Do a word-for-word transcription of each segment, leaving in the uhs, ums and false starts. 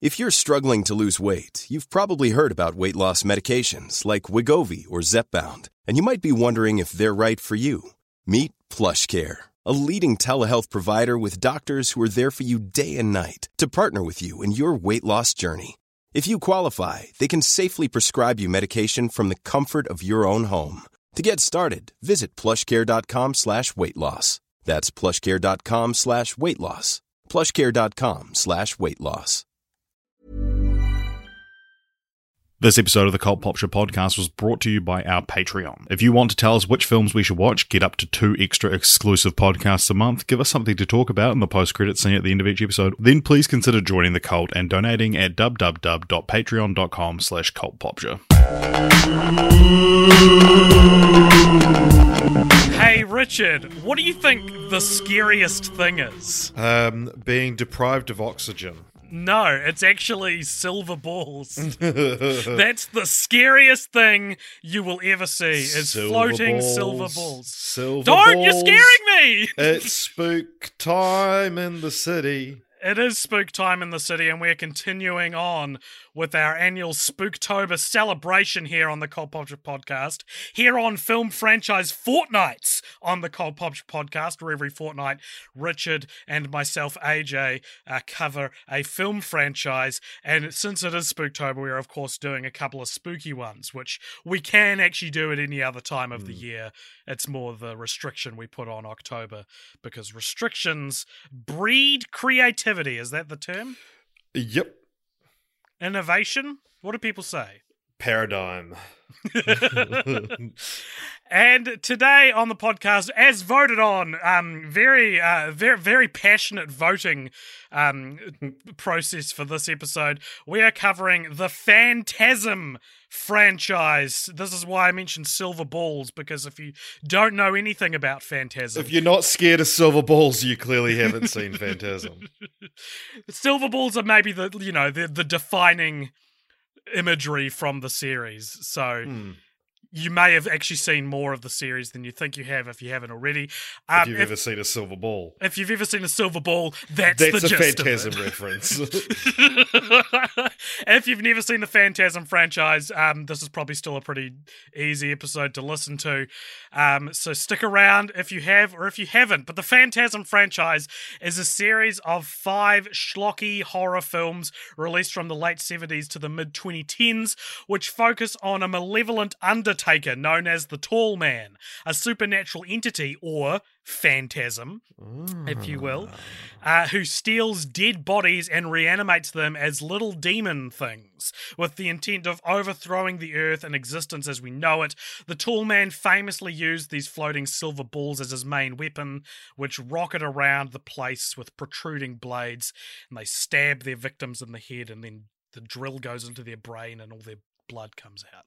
If you're struggling to lose weight, you've probably heard about weight loss medications like Wegovy or Zepbound, and you might be wondering if they're right for you. Meet PlushCare, a leading telehealth provider with doctors who are there for you day and night to partner with you in your weight loss journey. If you qualify, they can safely prescribe you medication from the comfort of your own home. To get started, visit plushcare.com slash weight loss. That's plushcare.com slash weight loss. plushcare.com slash weight loss. This episode of the Cult Popture podcast was brought to you by our Patreon. If you want to tell us which films we should watch, get up to two extra exclusive podcasts a month, give us something to talk about in the post-credit scene at the end of each episode, then please consider joining the cult and donating at www.patreon.com slash cultpopture. Hey, Richard, what do you think the scariest thing is? Um, being deprived of oxygen. No, it's actually silver balls. That's the scariest thing you will ever see, is Silver floating balls. silver balls. Silver Don't, balls. you're scaring me! It's spook time in the city. It is spook time in the city, and we're continuing on with our annual Spooktober celebration here on the Cult Popture podcast, here on Film Franchise Fortnights on the Cult Popture podcast, where every fortnight Richard and myself, A J, uh, cover a film franchise, and since it is Spooktober, we're of course doing a couple of spooky ones, which we can actually do at any other time of mm. the year. It's more the restriction we put on October, because restrictions breed creativity. Is that the term? Yep. Innovation? What do people say? Paradigm. And today on the podcast, as voted on, um, very, uh, very, very passionate voting um, process for this episode, we are covering the Phantasm franchise. This is why I mentioned silver balls, because if you don't know anything about Phantasm, If you're not scared of silver balls, you clearly haven't seen Phantasm. Silver balls are maybe the you know the the defining imagery from the series. So. Hmm. You may have actually seen more of the series than you think you have if you haven't already. Um, if you've if, ever seen a silver ball. If you've ever seen a silver ball, that's, that's the a gist Phantasm of it. reference. If you've never seen the Phantasm franchise, um, this is probably still a pretty easy episode to listen to. Um, so stick around if you have or if you haven't. But the Phantasm franchise is a series of five schlocky horror films released from the late seventies to the mid twenty tens, which focus on a malevolent undertaker known as the Tall Man, a supernatural entity, or phantasm, mm. if you will, uh, who steals dead bodies and reanimates them as little demon things, with the intent of overthrowing the earth and existence as we know it. The Tall Man famously used these floating silver balls as his main weapon, which rocket around the place with protruding blades, and they stab their victims in the head, and then the drill goes into their brain and all their blood comes out.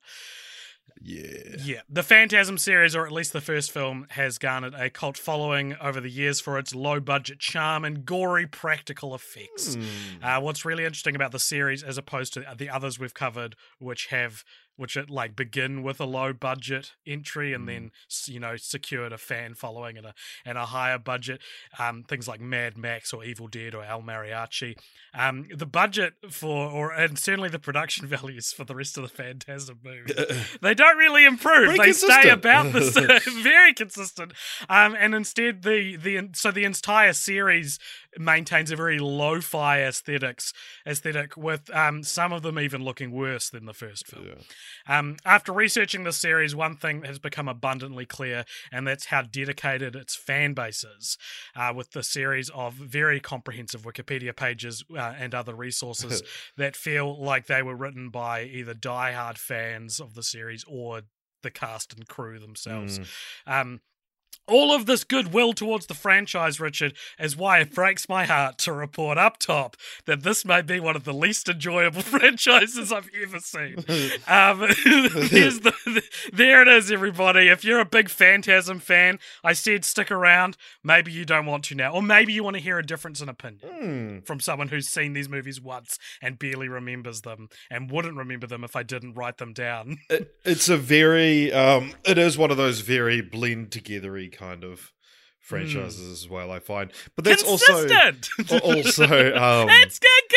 Yeah. Yeah. The Phantasm series, or at least the first film, has garnered a cult following over the years for its low-budget charm and gory practical effects. Mm. Uh, what's really interesting about the series, as opposed to the others we've covered, which have which it, like begin with a low budget entry and mm. then, you know, secured a fan following and a and a higher budget. Um, things like Mad Max or Evil Dead or El Mariachi. Um, the budget for, or and certainly the production values for the rest of the Phantasm movies, they don't really improve. Pretty they consistent. stay about the same, very consistent. Um, and instead, the the so the entire series maintains a very lo-fi aesthetics aesthetic, with um, some of them even looking worse than the first film. Yeah. Um, after researching the series, one thing has become abundantly clear, and that's how dedicated its fan base is, uh, with the series of very comprehensive Wikipedia pages uh, and other resources that feel like they were written by either diehard fans of the series or the cast and crew themselves. Mm. Um, All of this goodwill towards the franchise, Richard, is why it breaks my heart to report up top that this may be one of the least enjoyable franchises I've ever seen. um, there's the, the, there it is, everybody. If you're a big Phantasm fan, I said stick around. Maybe you don't want to now. Or maybe you want to hear a difference in opinion mm. from someone who's seen these movies once and barely remembers them and wouldn't remember them if I didn't write them down. it, it's a very, um, it is one of those very blend together-y kind of franchises mm. as well, I find. But that's Consistent. also also um, it's a good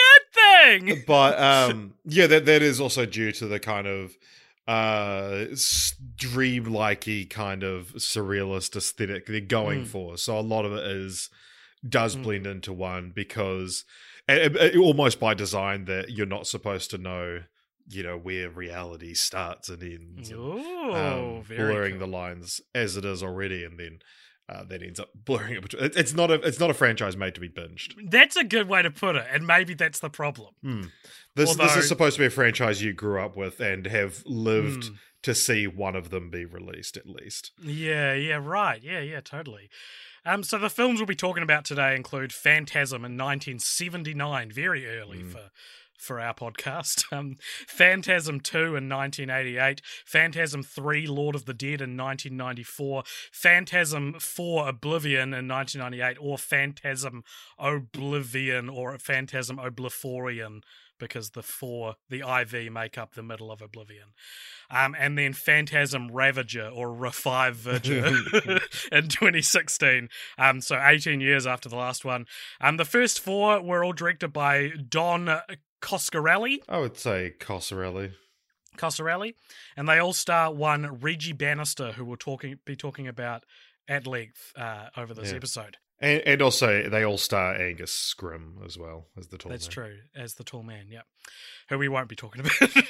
thing. But um, yeah, that that is also due to the kind of uh, dream-likey kind of surrealist aesthetic they're going Mm. for. So a lot of it is does Mm. blend into one because it, it, almost by design that you're not supposed to know, you know, where reality starts and ends. And, Ooh, um, very blurring cool. the lines as it is already, and then uh, that ends up blurring it. Between. It, it's not a it's not a franchise made to be binged. That's a good way to put it, and maybe that's the problem. Hmm. This Although- this is supposed to be a franchise you grew up with and have lived Hmm. to see one of them be released at least. Yeah, yeah, right. Yeah, yeah, totally. Um, so the films we'll be talking about today include Phantasm in nineteen seventy-nine, very early Mm. for for our podcast. Um, Phantasm two in nineteen eighty-eight, Phantasm three, Lord of the Dead in nineteen ninety-four, Phantasm four, Oblivion in nineteen ninety-eight, or Phantasm Oblivion or Phantasm Oblivion, because the four, the I V make up the middle of Oblivion. Um, and then Phantasm Ravager or Revivager in twenty sixteen. Um, so eighteen years after the last one. Um, the first four were all directed by Don Coscarelli. I would say Coscarelli. Coscarelli, and they all star one Reggie Bannister, who we'll talking be talking about at length uh, over this Yeah. episode. And, and also, they all star Angus Scrim as well as the tall That's man. true, as the tall man, yeah, who we won't be talking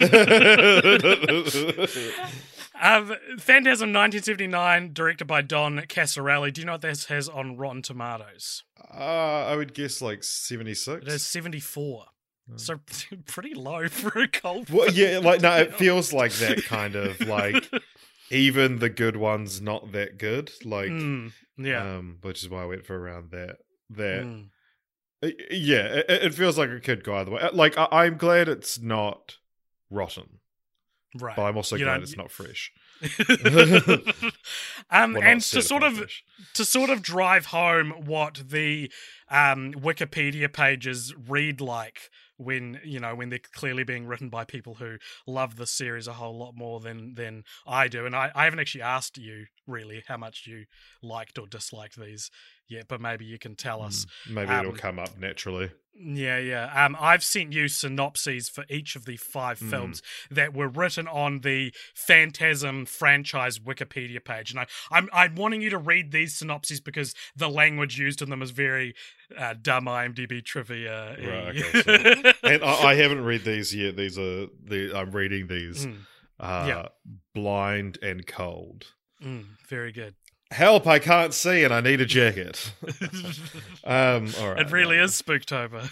about. um, Phantasm nineteen seventy-nine, directed by Don Coscarelli. Do you know what this has on Rotten Tomatoes? uh, I would guess like seventy-six. It is seventy-four. So pretty low for a cult. Well, yeah, like no, it film. feels like that kind of like even the good ones not that good. Like, Mm, yeah. um, which is why I went for around that. That Mm. Uh, yeah, it, it feels like it could go either way. Like I, I'm glad it's not rotten, Right. but I'm also You glad know, it's not fresh. um, Well, not and to sort certified of fresh. to sort of drive home what the um, Wikipedia pages read like when you know when they're clearly being written by people who love the series a whole lot more than than I do, and I, I haven't actually asked you really how much you liked or disliked these yet, but maybe you can tell us. Mm, maybe um, it'll come up naturally. Yeah, yeah. Um, I've sent you synopses for each of the five Mm. films that were written on the Phantasm franchise Wikipedia page, and I, I'm I'm wanting you to read these synopses because the language used in them is very uh, dumb IMDb trivia. Right, okay, And I, I haven't read these yet. These are the I'm reading these. Mm, Uh, yeah. Blind and cold. mm, very good. Help! I can't see, and I need a jacket. um, all right. It really no. is Spooktober.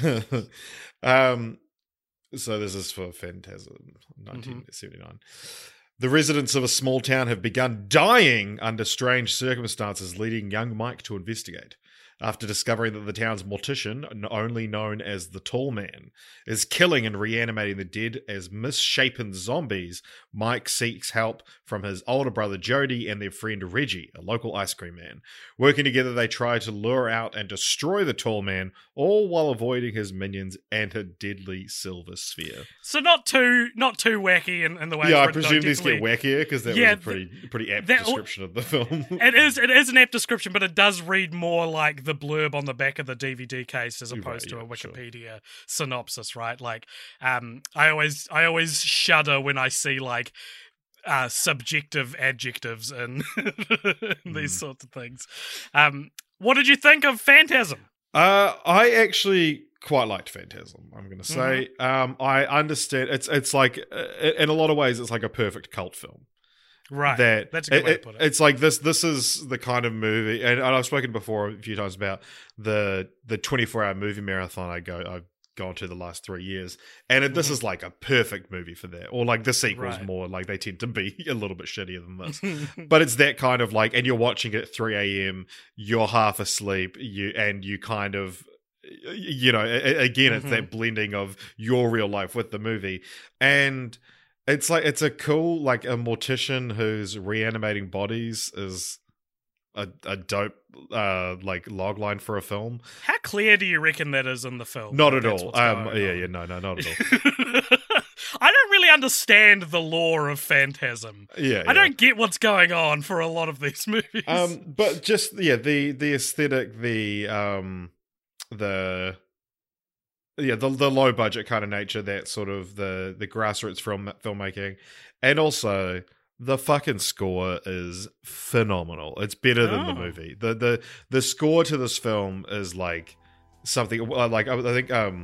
um, so this is for Phantasm, nineteen seventy-nine. The residents of a small town have begun dying under strange circumstances, leading young Mike to investigate. After discovering that the town's mortician, n- only known as the Tall Man, is killing and reanimating the dead as misshapen zombies, Mike seeks help from his older brother Jody and their friend Reggie, a local ice cream man. Working together, they try to lure out and destroy the Tall Man, all while avoiding his minions and a deadly silver sphere. So not too not too wacky in, in the way. Yeah, I it's written, presume though, these get definitely- wackier because that Yeah, was a pretty pretty apt that- description of the film. It is it is an apt description, but it does read more like the blurb on the back of the D V D case as Right, opposed to yeah, a sure. Wikipedia synopsis, right? Like, um, I always I always shudder when I see like uh, subjective adjectives and these Mm. sorts of things. Um, what did you think of Phantasm? Uh, I actually quite liked Phantasm. I'm going to say, Mm-hmm. um, I understand. It's it's like uh, in a lot of ways, it's like a perfect cult film. Right, That that's a good it- way to it- put it. It's like this. This is the kind of movie, and, and I've spoken before a few times about the the twenty-four hour movie marathon I go I've gone to the last three years, and it, this Mhm. is like a perfect movie for that. Or like the sequels Right. more like they tend to be a little bit shittier than this. But it's that kind of like, and you're watching it at three a.m. You're half asleep, you and you kind of, you know, a- a- again, it's Mhm. that blending of your real life with the movie, and it's like it's a cool like a mortician who's reanimating bodies is a, a dope uh like log line for a film. How clear do you reckon that is in the film? Not that at that's all. what's Um, going yeah, on? yeah, no, no, not at all. I don't really understand the lore of Phantasm. Yeah, I yeah. don't get what's going on for a lot of these movies. Um, but just yeah, the the aesthetic, the um, the yeah, the the low budget kind of nature, that sort of the the grassroots film filmmaking, and also the fucking score is phenomenal. It's better than Oh. the movie. The the the score to this film is like something like I think um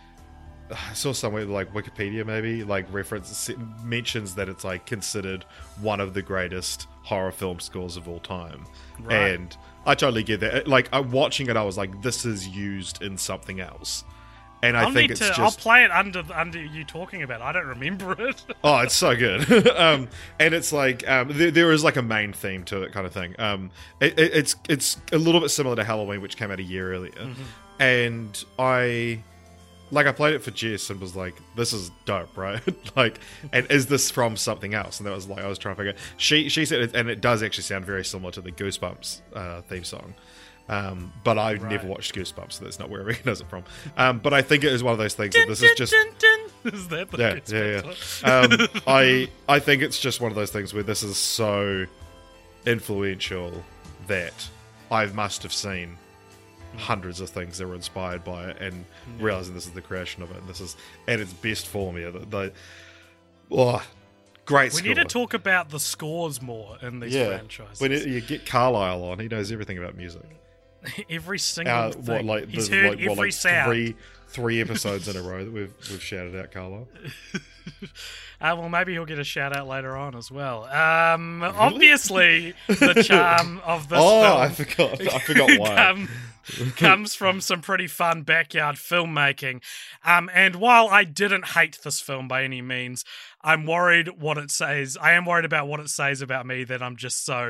I saw somewhere like Wikipedia maybe like reference mentions that it's like considered one of the greatest horror film scores of all time. Right. And I totally get that. Like uh, watching it, I was like, this is used in something else. And I I'll think need it's to. just I'll play it under under you talking about it. I don't remember it. oh, it's so good. um, and it's like um, there, there is like a main theme to it, kind of thing. Um, it, it, it's it's a little bit similar to Halloween, which came out a year earlier. Mm-hmm. And I like I played it for Jess and was like, this is dope, right? Like, and is this from something else? And that was like I was trying to figure. She she said, it, and it does actually sound very similar to the Goosebumps uh, theme song. Um, but I've Right. never watched Goosebumps, so that's not where I recognize it from. Um, but I think it is one of those things that this is just Dun, dun, dun. Is that the yeah, Goosebumps yeah, one? yeah. Um, I I think it's just one of those things where this is so influential that I must have seen hundreds of things that were inspired by it, and realizing this is the creation of it. And this is at its best form here. The, the oh, great. We score. need to talk about the scores more in these Yeah, franchises. when it, you get Carlisle on, he knows everything about music. Every single Uh, thing. what like He's the- heard like, every what, like sound. three three episodes in a row that we've we've shouted out Carlisle. Uh, well, maybe he'll get a shout out later on as well. Um, Obviously, the charm of this Oh, film I forgot. I forgot why. come- comes from some pretty fun backyard filmmaking. Um, and while I didn't hate this film by any means, I'm worried what it says. I am worried about what it says about me that I'm just so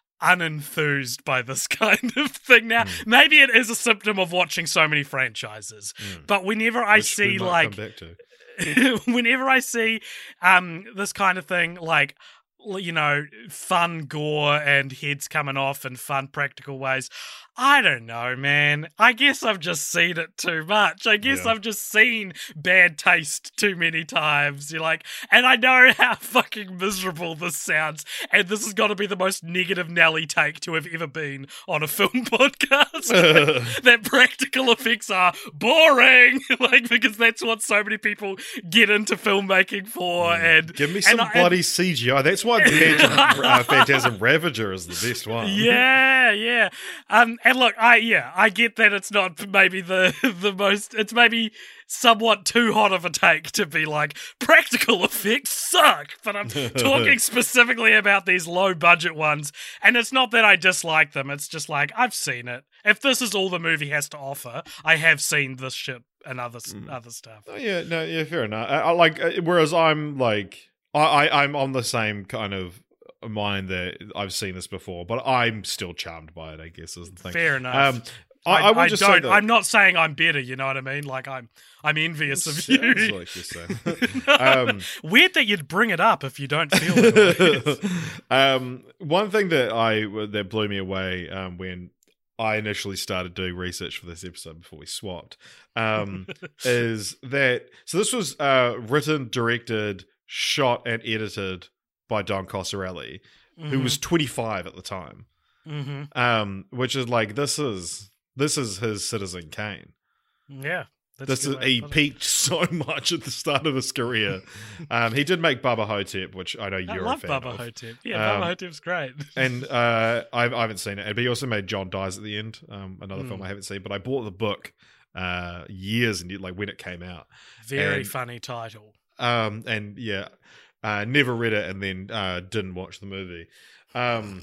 unenthused by this kind of thing now. Mm. Maybe it is a symptom of watching so many franchises. Mm. But whenever I Which we see might like come back to. whenever I see um this kind of thing, like, you know, fun gore and heads coming off in fun practical ways, I don't know, man. I guess I've just seen it too much. I guess Yeah. I've just seen bad taste too many times. You're like, and I know how fucking miserable this sounds, and this has got to be the most negative Nelly take to have ever been on a film podcast. That practical effects are boring, like, because that's what so many people get into filmmaking for. And Give me and some I- bloody C G I. That's why Phantasm, uh, Phantasm Ravager is the best one. Yeah, yeah. Um, and look, I yeah, I get that it's not maybe the the most. It's maybe somewhat too hot of a take to be like practical effects suck. But I'm talking specifically about these low budget ones, and it's not that I dislike them. It's just like I've seen it. If this is all the movie has to offer, I have seen this shit and other s other stuff. Oh, yeah, no, yeah, fair enough. I, I like, uh, whereas I'm like, I, I, I'm on the same kind of mind that I've seen this before, but I'm still charmed by it, I guess, is the thing. Fair enough. Um, I, I, will just say don't. that I'm not saying I'm better. You know what I mean? Like I'm, I'm envious of sounds you. like you're saying. um, Weird that you'd bring it up if you don't feel it. um, one thing that I that blew me away um, when I initially started doing research for this episode before we swapped um, is that so this was uh, written, directed, shot, and edited by Don Coscarelli, who was twenty-five at the time. Mm-hmm. Um, which is like this is this is his Citizen Kane. Yeah. That's This a is good way he to put it. peaked so much at the start of his career. um, he did make Bubba Hotep, which I know I you're love a fan Bubba of. Hotep. Yeah, Um, Bubba Hotep's great. And uh, I, I haven't seen it. But he also made John Dies at the End, um, another Mm. film I haven't seen. But I bought the book uh, years and like when it came out. Very and- funny title. Um, and yeah, uh, never read it and then uh, didn't watch the movie. Um,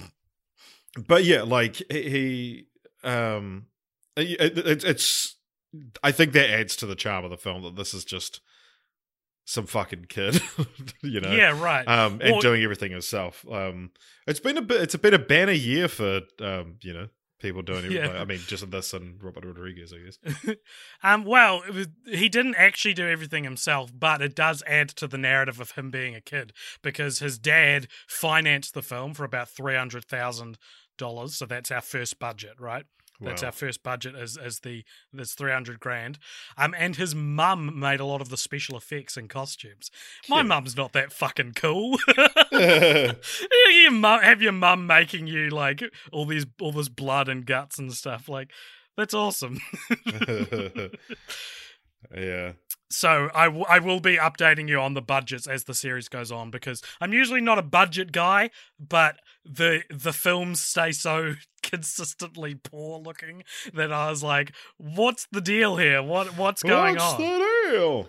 but yeah, like he, he um, it, it, it's. I think that adds to the charm of the film that this is just some fucking kid, you know. Yeah, right. Um, and Well- doing everything himself. Um, it's been a bit. It's been a banner year for um, you know, people doing everything. Yeah. I mean, just this and Robert Rodriguez, I guess. um, well, it was, he didn't actually do everything himself, but it does add to the narrative of him being a kid because his dad financed the film for about three hundred thousand dollars. So that's our first budget, right? That's Wow. our first budget as as the that's three hundred grand. Um, and his mum made a lot of the special effects and costumes. My Cute. mum's not that fucking cool. your mum, have your mum making you like all these all this blood and guts and stuff. Like that's awesome. Yeah. So I, w- I will be updating you on the budgets as the series goes on, because I'm usually not a budget guy, but the the films stay so consistently poor looking that I was like, what's the deal here? What What's going What's on? the deal?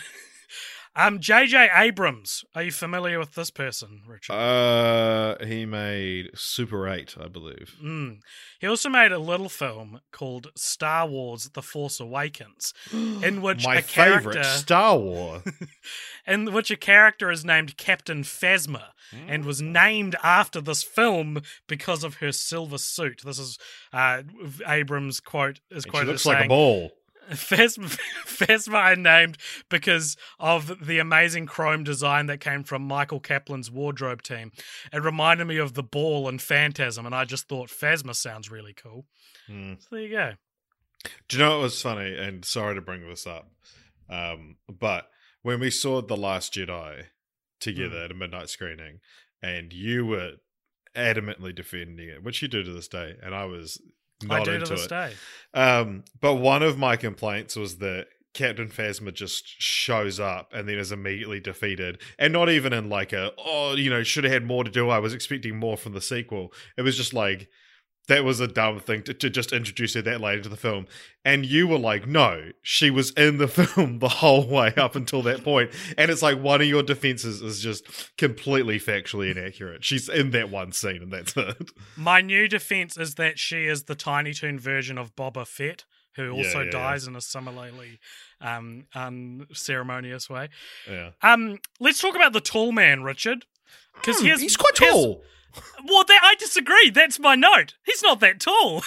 um, J J Abrams. Are you familiar with this person, Richard? Uh, he made Super eight, I believe. Mm. He also made a little film called Star Wars: The Force Awakens, in which My a character, favorite Star Wars. in which a character is named Captain Phasma, and was named after this film because of her silver suit. This is uh, Abrams' quote is And she quoted looks as like a saying, ball. Phasma, Phasma I named because of the amazing chrome design that came from Michael Kaplan's wardrobe team. It reminded me of the ball in Phantasm, and I just thought Phasma sounds really cool. Hmm. So there you go. Do you know what was funny? And sorry to bring this up, um, but when we saw The Last Jedi together Mm. at a midnight screening, and you were adamantly defending it, which you do to this day, and I was not I do into to this it. day. Um, but one of my complaints was that Captain Phasma just shows up and then is immediately defeated, and not even in like a, oh, you know, should have had more to do. I was expecting more from the sequel. It was just like, that was a dumb thing to, to just introduce her that late into the film. And you were like, no, she was in the film the whole way up until that point. And it's like, one of your defenses is just completely factually inaccurate. She's in that one scene and that's it. My new defense is that she is the Tiny Toon version of Boba Fett, who Yeah, also yeah, dies in a similarly um, unceremonious way. Yeah. Um, let's talk about the tall man, Richard. Because Hmm, he's quite tall. Well, that, I disagree. That's my note. He's not that tall.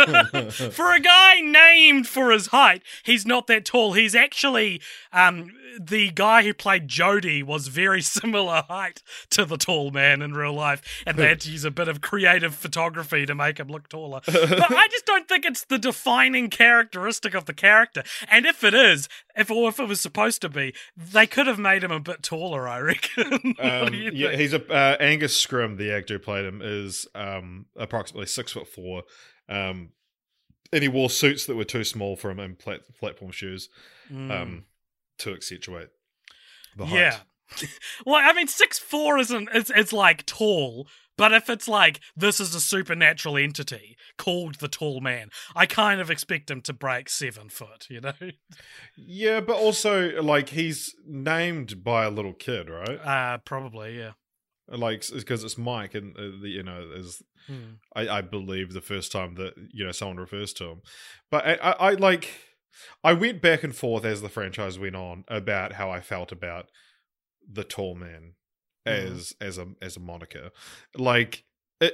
For a guy named for his height, he's not that tall. He's actually, um, the guy who played Jody was very similar height to the tall man in real life, and they had to use a bit of creative photography to make him look taller. But I just don't think it's the defining characteristic of the character. And if it is, if or if it was supposed to be, they could have made him a bit taller, I reckon. What Um, do you yeah, think? he's a uh, Angus Scrim, the actor who played him, is um, approximately six foot four, um, and he wore suits that were too small for him and plat- platform shoes, Mm. um, to accentuate the height. Yeah. Well, I mean, six four isn't, it's, it's like tall, but if it's like, this is a supernatural entity called the tall man, I kind of expect him to break seven foot, you know? Yeah, but also like he's named by a little kid, right? Uh, probably, yeah. Like because it's Mike, and uh, the, you know, is Hmm. I, I believe the first time that you know someone refers to him. But I, I, I like I went back and forth as the franchise went on about how I felt about the tall man as mm. as a as a moniker. Like it,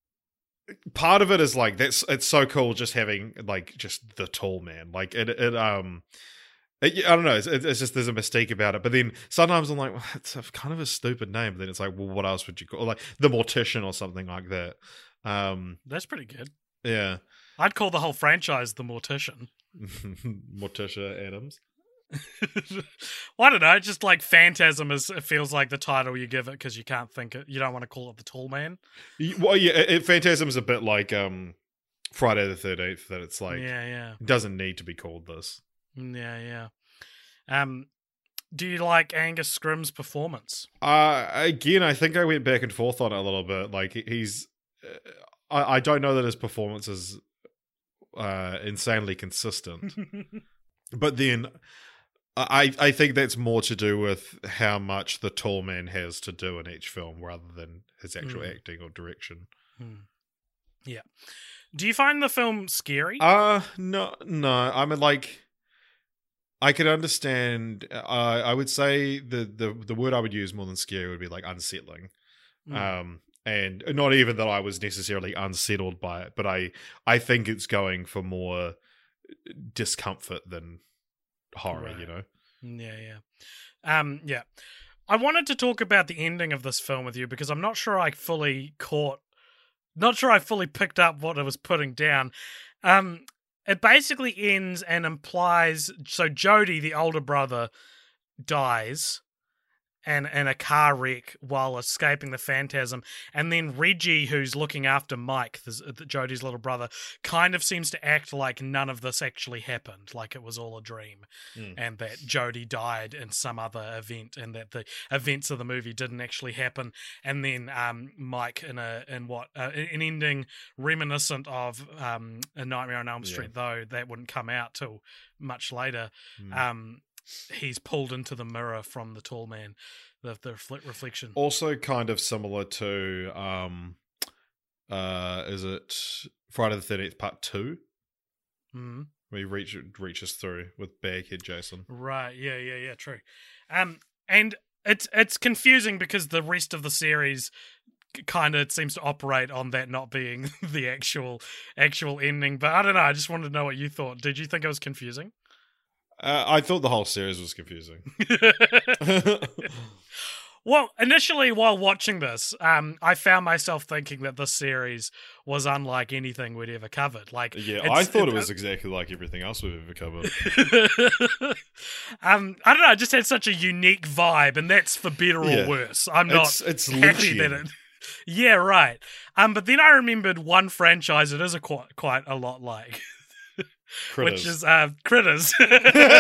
part of it is like that's it's so cool just having like just the tall man. Like it, it um. It, I don't know. It's, it's just there's a mistake about it, but then sometimes I'm like, well, it's a, kind of a stupid name. But then it's like, well, what else would you call like the Mortician or something like that? Um, That's pretty good. Yeah, I'd call the whole franchise the Mortician. Morticia Adams. Well, I don't know. Just like Phantasm is, it feels like the title you give it because you can't think it. You don't want to call it the Tall Man. Well, yeah, it, Phantasm is a bit like um, Friday the thirteenth. That it's like, yeah, yeah, it doesn't need to be called this. Yeah, yeah. Um, do you like Angus Scrim's performance? Uh, again, I think I went back and forth on it a little bit. Like he's, uh, I, I don't know that his performance is uh, insanely consistent, but then I I think that's more to do with how much the tall man has to do in each film rather than his actual mm. acting or direction. Mm. Yeah. Do you find the film scary? Uh no, no. I mean, like. I could understand. Uh, I would say the, the the word I would use more than scary would be like unsettling, mm. um, and not even that I was necessarily unsettled by it, but I I think it's going for more discomfort than horror. Right. You know? Yeah, yeah, um, yeah. I wanted to talk about the ending of this film with you because I'm not sure I fully caught, not sure I fully picked up what it was putting down. Um. It basically ends and implies, so Jody, the older brother, dies, and in a car wreck while escaping the phantasm. And then Reggie, who's looking after Mike, this, uh, Jodie's little brother, kind of seems to act like none of this actually happened, like it was all a dream, mm. and that Jodie died in some other event, and that the events of the movie didn't actually happen. And then um, Mike, in a in what uh, an ending reminiscent of um, A Nightmare on Elm Street, yeah. though that wouldn't come out till much later. Mm. Um, he's pulled into the mirror from the tall man, the the reflection. Also kind of similar to, um, uh, is it Friday the thirteenth Part two? Mm-hmm. Where he reach, reaches through with Baghead Jason. Right, yeah, yeah, yeah, true. Um, and it's it's confusing because the rest of the series kind of seems to operate on that not being the actual actual ending. But I don't know, I just wanted to know what you thought. Did you think it was confusing? Uh, I thought the whole series was confusing. Well, initially, while watching this, um, I found myself thinking that this series was unlike anything we'd ever covered. Like, yeah, I thought it, it was exactly like everything else we've ever covered. um, I don't know, it just had such a unique vibe, and that's for better or yeah. worse. I'm not it's, it's happy that it... Yeah, right. Um, but then I remembered one franchise it is a quite, quite a lot like. Critters. Which is uh, Critters. um,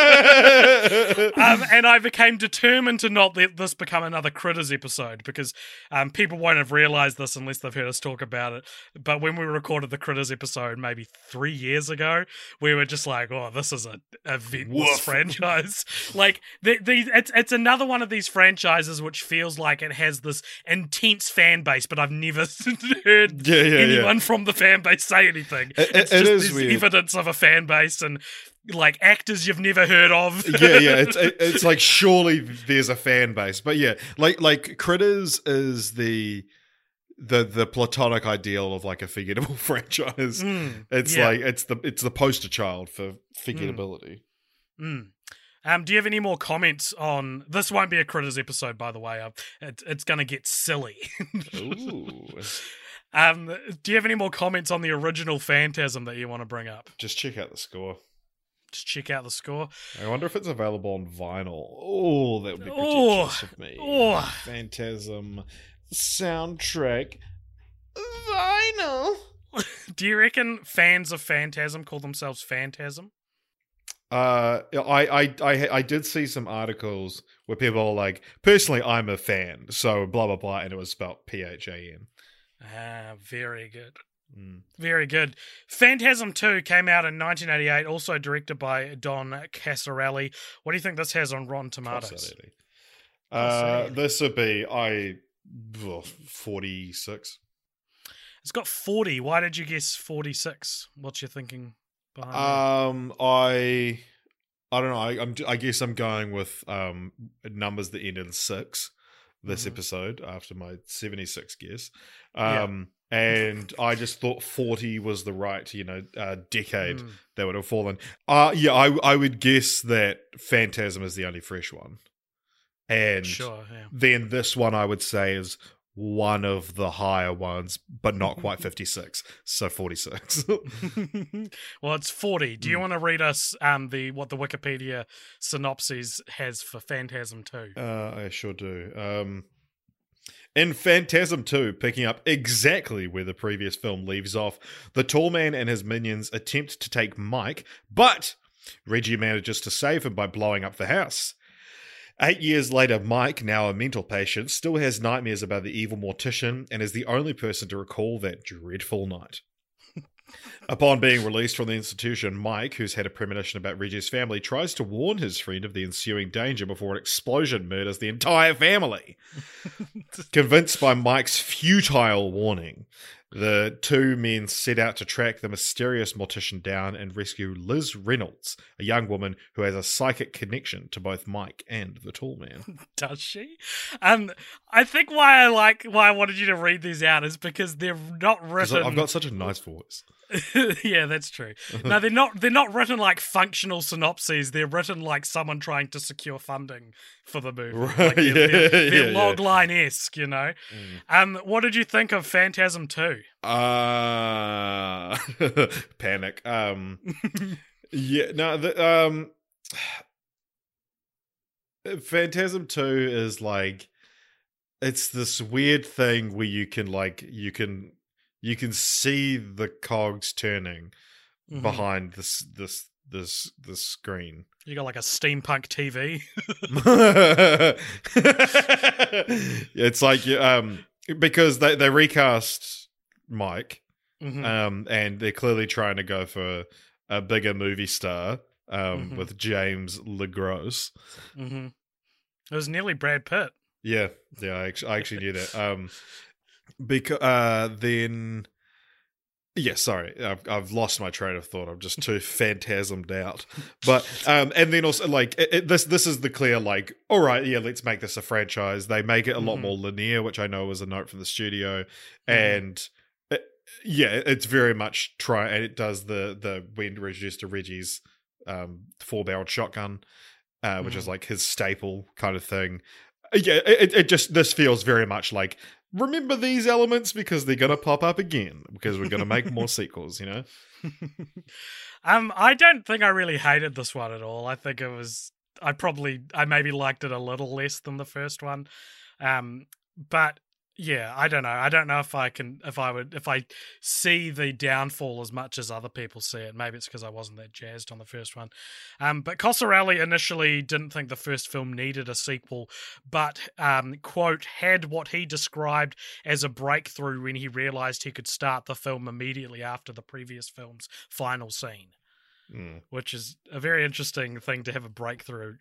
and I became determined to not let this become another Critters episode, because um, people won't have realised this unless they've heard us talk about it. But when we recorded the Critters episode maybe three years ago, we were just like, oh, this is a eventless franchise. Like, the, the, it's, it's another one of these franchises which feels like it has this intense fan base, but I've never heard yeah, yeah, anyone yeah. from the fan base say anything. It, it's it just is there's weird. evidence of a fan base and like actors you've never heard of. yeah, yeah. It's it, it's like surely there's a fan base, but yeah, like like Critters is the the the platonic ideal of like a forgettable franchise. Mm, it's yeah. like it's the it's the poster child for forgettability. Mm. Mm. Um, do you have any more comments on this? Won't be a Critters episode, by the way. Uh, it, it's going to get silly. Ooh. Um, do you have any more comments on the original Phantasm that you want to bring up? Just check out the score. Just check out the score. I wonder if it's available on vinyl. Oh, that would be Oh, pretentious of me. oh. Phantasm soundtrack vinyl. Do you reckon fans of Phantasm call themselves Phantasm? Uh, I, I, I, I did see some articles where people are like, personally, I'm a fan, so blah, blah, blah, and it was spelled P H A N. Ah, very good. Mm. Very good. Phantasm two came out in nineteen eighty-eight, also directed by Don Casarelli. What do you think this has on Rotten Tomatoes? Uh, this would be, I, well, forty-six. It's got forty. Why did you guess forty-six? What's your thinking behind Um, I, I don't know. I, I'm, I guess I'm going with um numbers that end in six. This mm-hmm. episode after my seventy-six guess, um, yeah. and I just thought forty was the right, you know, uh, decade mm. that would have fallen. Uh yeah, I I would guess that Phantasm is the only fresh one, and sure, yeah. then this one I would say is one of the higher ones, but not quite fifty-six, so forty-six. Well, it's forty. Do you mm. want to read us um the what the Wikipedia synopsis has for Phantasm two? Uh, I sure do. Um, in Phantasm two, picking up exactly where the previous film leaves off, the tall man and his minions attempt to take Mike, but Reggie manages to save him by blowing up the house. Eight years later, Mike, now a mental patient, still has nightmares about the evil mortician and is the only person to recall that dreadful night. Upon being released from the institution, Mike, who's had a premonition about Reggie's family, tries to warn his friend of the ensuing danger before an explosion murders the entire family. Convinced by Mike's futile warning, the two men set out to track the mysterious mortician down and rescue Liz Reynolds, a young woman who has a psychic connection to both Mike and the tall man. Does she? Um, I think why I like why I wanted you to read these out is because they're not written. I've got such a nice voice. Yeah, that's true. No, they're not. They're not written like functional synopses. They're written like someone trying to secure funding for the movie. Right, like they're, yeah, they're, they're yeah, logline-esque, you know. Mm. Um, what did you think of Phantasm two? Uh panic. Um, yeah, no, the, um, Phantasm two is like, it's this weird thing where you can like you can you can see the cogs turning mm-hmm. behind this this this this screen. You got like a steampunk T V. It's like um because they they recast Mike, mm-hmm. um and they're clearly trying to go for a bigger movie star um mm-hmm. with James LeGros. Mm-hmm. It was nearly Brad Pitt. Yeah, yeah, I actually, I actually knew that. Um, because uh, then, yeah, sorry, I've I've lost my train of thought. I'm just too phantasmed out. But um, and then also like it, it, this this is the clear like, all right, yeah, let's make this a franchise. They make it a lot mm-hmm. more linear, which I know was a note from the studio, mm-hmm. and it, yeah, it's very much try and it does the the when introduced to Reggie's um four barreled shotgun, uh, which mm-hmm. is like his staple kind of thing. Yeah, it, it just, this feels very much like, remember these elements because they're going to pop up again because we're going to make more sequels, you know? um, I don't think I really hated this one at all. I think it was, I probably, I maybe liked it a little less than the first one. Um, but yeah, I don't know. I don't know if I can, if I would, if I see the downfall as much as other people see it. Maybe it's because I wasn't that jazzed on the first one. Um, but Coscarelli initially didn't think the first film needed a sequel, but, um, quote, had what he described as a breakthrough when he realized he could start the film immediately after the previous film's final scene. Mm. Which is a very interesting thing to have a breakthrough.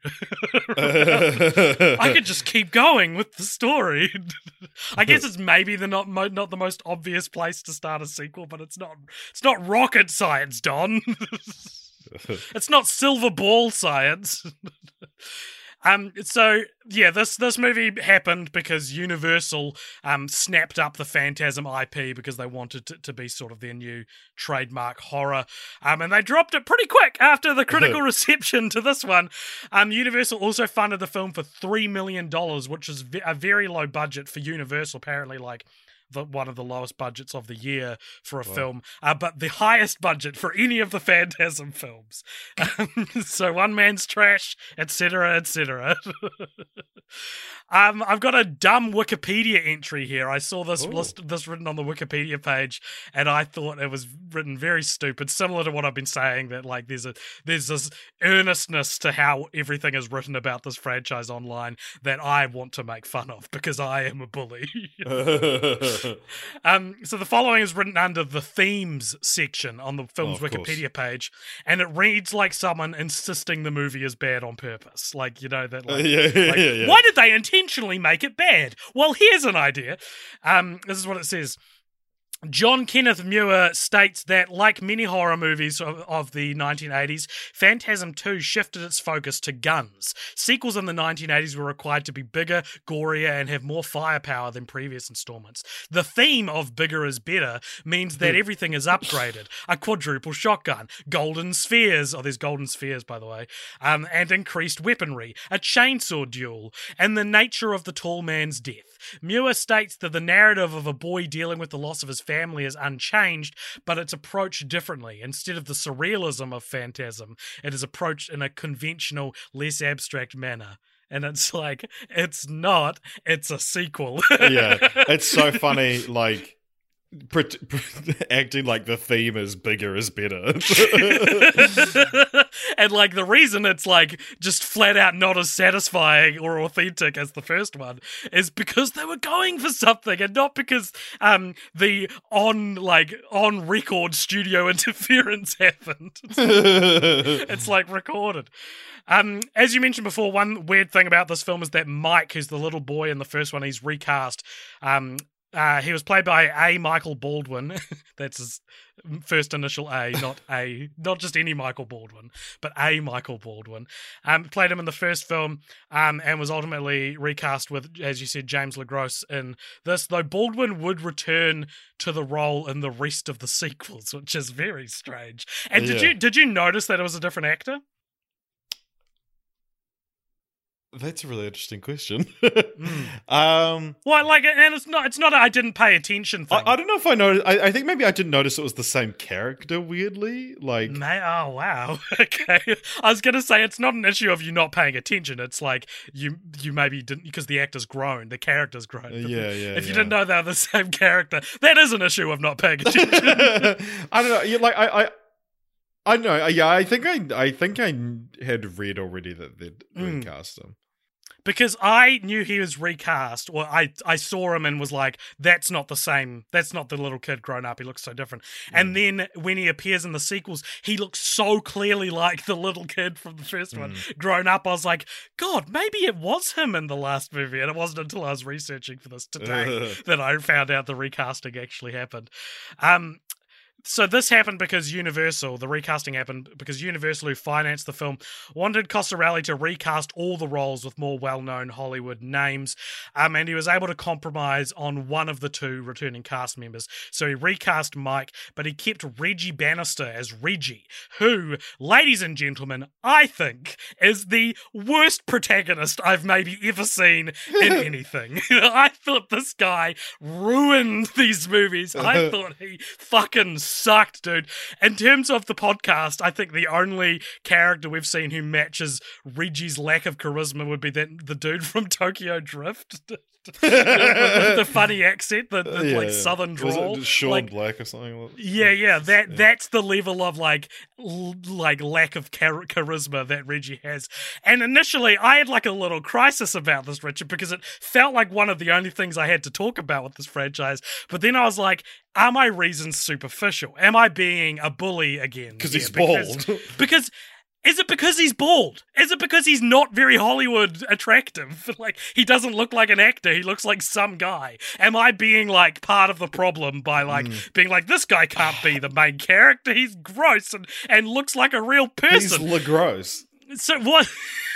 I could just keep going with the story. I guess it's maybe the not mo- not the most obvious place to start a sequel, but it's not. It's not rocket science, Don. It's not silver ball science. Um, so yeah, this this movie happened because Universal um snapped up the Phantasm I P because they wanted to, to be sort of their new trademark horror. Um, and they dropped it pretty quick after the critical reception to this one. Um, Universal also funded the film for three million dollars, which is a very low budget for Universal. Apparently, like the, one of the lowest budgets of the year for a wow. film, uh, but the highest budget for any of the Phantasm films. Um, so One Man's Trash, et cetera, et cetera. um, I've got a dumb Wikipedia entry here. I saw this list, this written on the Wikipedia page, and I thought it was written very stupid, similar to what I've been saying, that like there's a there's this earnestness to how everything is written about this franchise online that I want to make fun of because I am a bully. um, so the following is written under the themes section on the film's oh, Wikipedia course. page, and it reads like someone insisting the movie is bad on purpose. Like, you know, that like, uh, yeah, like yeah, yeah. why did they intentionally make it bad? Well, here's an idea. Um, this is what it says. John Kenneth Muir states that, like many horror movies of, of the nineteen eighties, Phantasm two shifted its focus to guns. Sequels in the nineteen eighties were required to be bigger, gorier, and have more firepower than previous installments. The theme of bigger is better means that everything is upgraded. A quadruple shotgun, golden spheres, oh, there's golden spheres, by the way, um, and increased weaponry, a chainsaw duel, and the nature of the tall man's death. Muir states that the narrative of a boy dealing with the loss of his family is unchanged, but it's approached differently. Instead of the surrealism of Phantasm, it is approached in a conventional, less abstract manner. And it's like, it's not, it's a sequel. Yeah, it's so funny, like, Pre- pre- acting like the theme is bigger is better. And like the reason it's like just flat out not as satisfying or authentic as the first one is because they were going for something, and not because um the on like on record studio interference happened. It's, it's like recorded. Um, as you mentioned before, one weird thing about this film is that Mike, who's the little boy in the first one, he's recast. Um, Uh, he was played by A. Michael Baldwin. That's his first initial A, not A, not just any Michael Baldwin, but A. Michael Baldwin. Um, played him in the first film, um, and was ultimately recast with, as you said, James LeGros in this. Though Baldwin would return to the role in the rest of the sequels, which is very strange. And yeah. did you did you notice that it was a different actor? That's a really interesting question. mm. um, Well, like, and it's not. It's not. A I didn't pay attention thing. I, I don't know if I noticed. I, I think maybe I didn't notice it was the same character. Weirdly, like, May- oh wow. Okay, I was gonna say it's not an issue of you not paying attention. It's like you you maybe didn't because the actor's grown, the character's grown. But yeah, yeah. If you yeah. didn't know they were the same character, that is an issue of not paying attention. I don't know. Yeah, like I, I, I know. Yeah, I think I, I think I had read already that they'd Mm. recast him. Because I knew he was recast, or I, I saw him and was like, that's not the same, that's not the little kid grown up, he looks so different. Mm. And then when he appears in the sequels, he looks so clearly like the little kid from the first mm. one, grown up. I was like, God, maybe it was him in the last movie. And it wasn't until I was researching for this today that I found out the recasting actually happened. Um, So this happened because Universal, the recasting happened because Universal, who financed the film, wanted Coscarelli to recast all the roles with more well-known Hollywood names, um, and he was able to compromise on one of the two returning cast members. So he recast Mike, but he kept Reggie Bannister as Reggie, who, ladies and gentlemen, I think is the worst protagonist I've maybe ever seen in anything. I thought this guy ruined these movies. I thought he fucking sucked, dude. In terms of the podcast, I think the only character we've seen who matches Reggie's lack of charisma would be that the dude from Tokyo Drift. with the funny accent, the, the yeah, like yeah. southern drawl. Was it Sean like, Black or something? Yeah, yeah. That yeah. that's the level of like l- like lack of char- charisma that Reggie has. And initially, I had like a little crisis about this, Richard, because it felt like one of the only things I had to talk about with this franchise. But then I was like, are my reasons superficial? Am I being a bully again? Because yeah, he's bald. Because, because is it because he's bald? Is it because he's not very Hollywood attractive? Like, he doesn't look like an actor. He looks like some guy. Am I being, like, part of the problem by, like, mm. being like, this guy can't be the main character? He's gross and, and looks like a real person. He's gross. So what...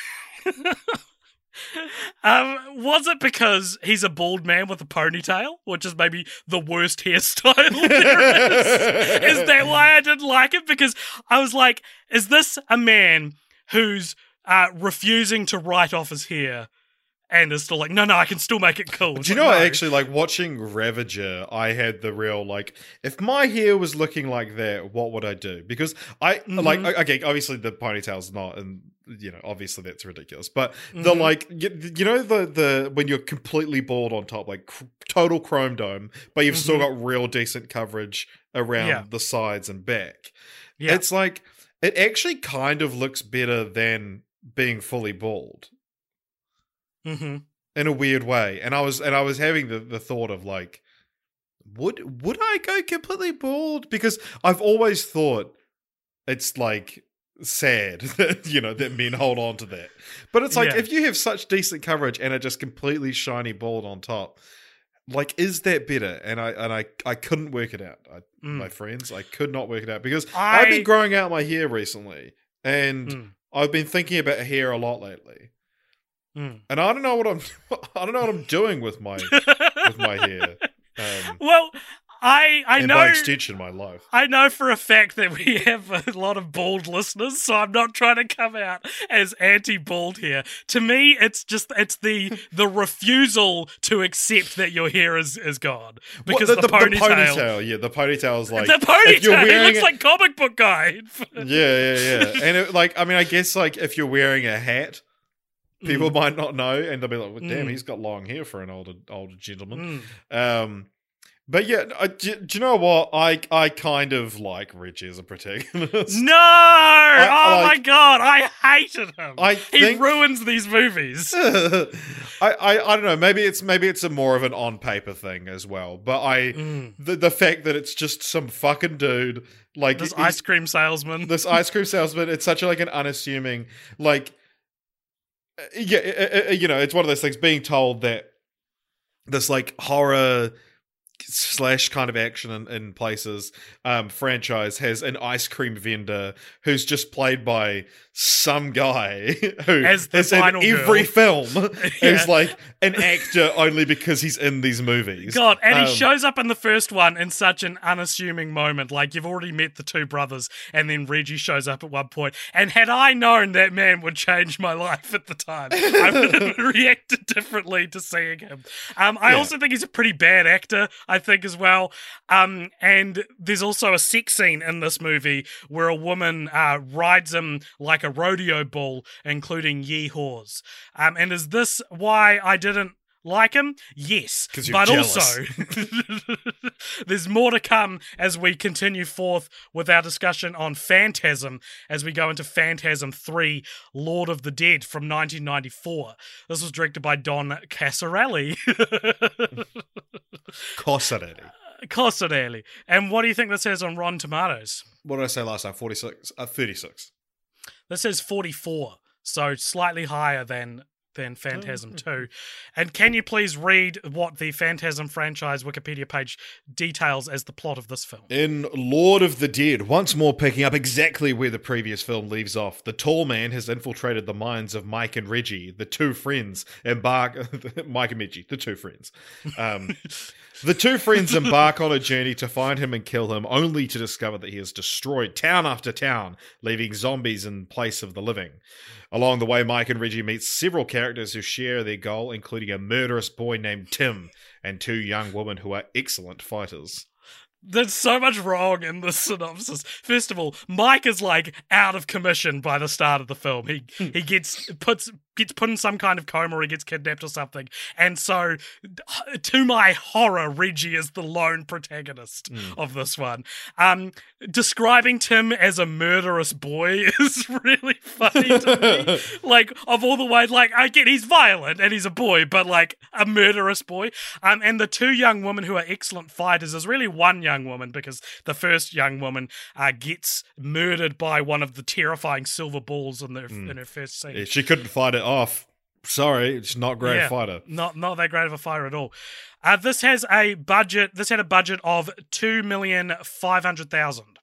Um, was it because he's a bald man with a ponytail, which is maybe the worst hairstyle there is? Is that why I didn't like it? Because I was like, is this a man who's uh, refusing to write off his hair and is still like, no, no, I can still make it cool? Do you like, know, no. actually, like, watching Ravager, I had the real, like, if my hair was looking like that, what would I do? Because I, mm-hmm. like, okay, obviously the ponytail's not, and, you know, obviously that's ridiculous, but mm-hmm. the, like, you, you know, the, the, when you're completely bald on top, like, cr- total chrome dome, but you've mm-hmm. still got real decent coverage around yeah. the sides and back. Yeah. It's like, it actually kind of looks better than being fully bald. Mm-hmm. In a weird way, and I was and I was having the, the thought of like, would would I go completely bald? Because I've always thought it's like sad that you know that men hold on to that, but it's like yeah. if you have such decent coverage and are just completely shiny bald on top, like is that better? And I and I I couldn't work it out. I, mm. My friends, I could not work it out because I... I've been growing out my hair recently, and mm. I've been thinking about hair a lot lately. Mm. And I don't know what I'm I don't know what I'm doing with my with my hair. Um, well, I I and know by extension my life. I know for a fact that we have a lot of bald listeners, so I'm not trying to come out as anti-bald here. To me, it's just it's the the refusal to accept that your hair is, is gone because well, the, the, the, ponytail. the ponytail, yeah, the ponytail is like the ponytail. If you're wearing it looks a, like comic book guy. yeah, yeah, yeah. And it, like I mean, I guess like if you're wearing a hat. People mm. might not know, and they'll be like, well, damn, mm. he's got long hair for an older older gentleman. Mm. Um, but yeah, I, do, do you know what? I I kind of like Reggie as a protagonist. No! I, oh like, my god, I hated him. I think, he ruins these movies. I, I I don't know. Maybe it's maybe it's a more of an on paper thing as well. But I mm. the the fact that it's just some fucking dude like this ice cream salesman. This ice cream salesman. It's such a, like an unassuming like. Yeah, you know, it's one of those things being told that this like horror slash kind of action in, in places um, franchise has an ice cream vendor who's just played by some guy who As the is in final every girl. film Yeah. is like an actor only because he's in these movies. God, and Um, he shows up in the first one in such an unassuming moment. Like, you've already met the two brothers, and then Reggie shows up at one point. And had I known that man would change my life at the time, I would have reacted differently to seeing him. Um, I Yeah. also think he's a pretty bad actor, I think, as well. Um, and there's also a sex scene in this movie where a woman uh, rides him like a rodeo bull, including yee-haws. Um, and is this why I didn't like him? Yes. 'Cause you're but jealous. also, there's more to come as we continue forth with our discussion on Phantasm as we go into Phantasm three, Lord of the Dead from nineteen ninety-four. This was directed by Don Casarelli. Cosarelli. Casarelli. And what do you think this has on Rotten Tomatoes? What did I say last time? forty-six? Uh, thirty-six. This says forty-four, so slightly higher than than Phantasm two. And can you please read what the Phantasm franchise Wikipedia page details as the plot of this film? In Lord of the Dead, once more picking up exactly where the previous film leaves off, the tall man has infiltrated the minds of Mike and Reggie, the two friends, embark... Mike and Reggie, the two friends. Um, the two friends embark on a journey to find him and kill him, only to discover that he has destroyed town after town, leaving zombies in place of the living. Along the way, Mike and Reggie meet several characters who share their goal, including a murderous boy named Tim and two young women who are excellent fighters. There's so much wrong in this synopsis. First of all, Mike is like out of commission by the start of the film. He he gets puts gets put in some kind of coma or he gets kidnapped or something. And so, to my horror, Reggie is the lone protagonist mm. of this one. Um, describing Tim as a murderous boy is really funny to me. Like, of all the ways, like, I get he's violent and he's a boy, but like a murderous boy. Um, and the two young women who are excellent fighters is really one young woman, because the first young woman uh, gets murdered by one of the terrifying silver balls in, the, mm. in her first scene. Yeah, she couldn't fight it off. Sorry, it's not a great yeah, fighter. Not not that great of a fighter at all. Uh, this has a budget. This had a budget of two million five hundred thousand,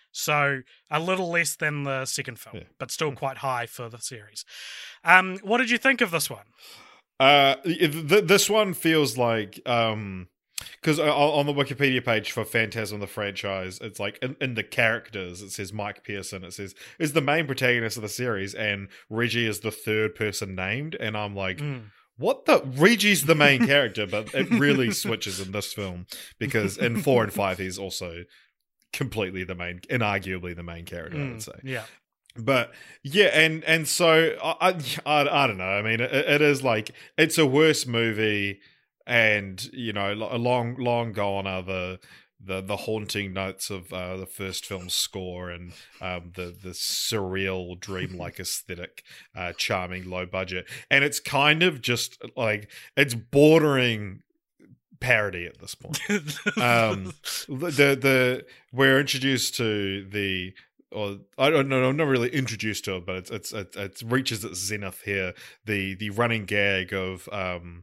so a little less than the second film, yeah. but still quite high for the series. Um, what did you think of this one? Uh, th- this one feels like um. Because on the Wikipedia page for Phantasm, the franchise, it's like in, in the characters, it says Mike Pearson. It says is the main protagonist of the series, and Reggie is the third person named. And I'm like, mm. what the? Reggie's the main character, but it really switches in this film because in four and five he's also completely the main, inarguably the main character. Mm, I would say, yeah. But yeah, and and so I I, I don't know. I mean, it, it is like it's a worse movie. And, you know, a long, long gone are the the, the haunting notes of uh, the first film's score and um, the, the surreal, dreamlike aesthetic, uh, charming, low budget. And it's kind of just like, it's bordering parody at this point. um, the the We're introduced to the... Or I don't know, I'm not really introduced to it, but it's it's it, it reaches its zenith here. The the running gag of... Um,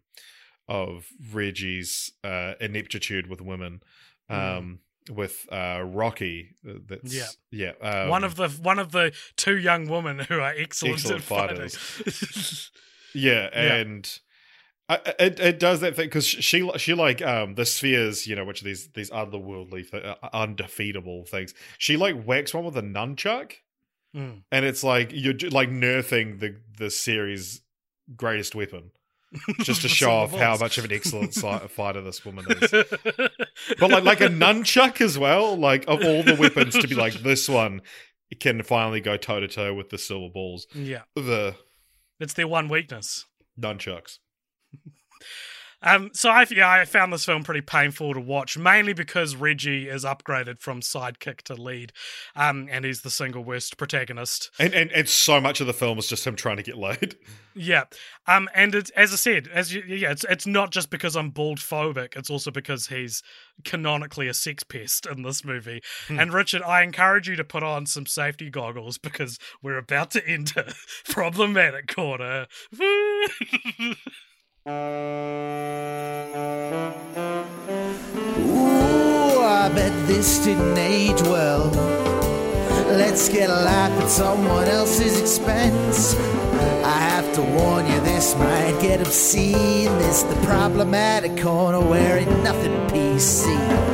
of Reggie's uh, ineptitude with women, um, mm. with uh, Rocky. That's yeah, yeah. Um, one of the one of the two young women who are excellent, excellent at fighters. fighting. yeah, and yeah. I, it it does that thing because she she like um the spheres, you know, which are these these otherworldly, th- uh, undefeatable things. She like whacks one with a nunchuck, mm. and it's like you're like nerfing the the series' greatest weapon. Just to show off how much of an excellent fighter this woman is. But like like a nunchuck as well, like of all the weapons to be like, this one can finally go toe-to-toe with the silver balls. Yeah. The It's their one weakness. Nunchucks. Um, so I, yeah, I found this film pretty painful to watch, mainly because Reggie is upgraded from sidekick to lead, um, and he's the single worst protagonist. And, and and so much of the film is just him trying to get laid. Yeah, um, and it's, as I said, as you, yeah, it's it's not just because I'm bald phobic; it's also because he's canonically a sex pest in this movie. Hmm. And Richard, I encourage you to put on some safety goggles because we're about to enter problematic corner. Ooh. just didn't age well. Let's get a life at someone else's expense. I have to warn you, this might get obscene. This the problematic corner where ain't nothing P C.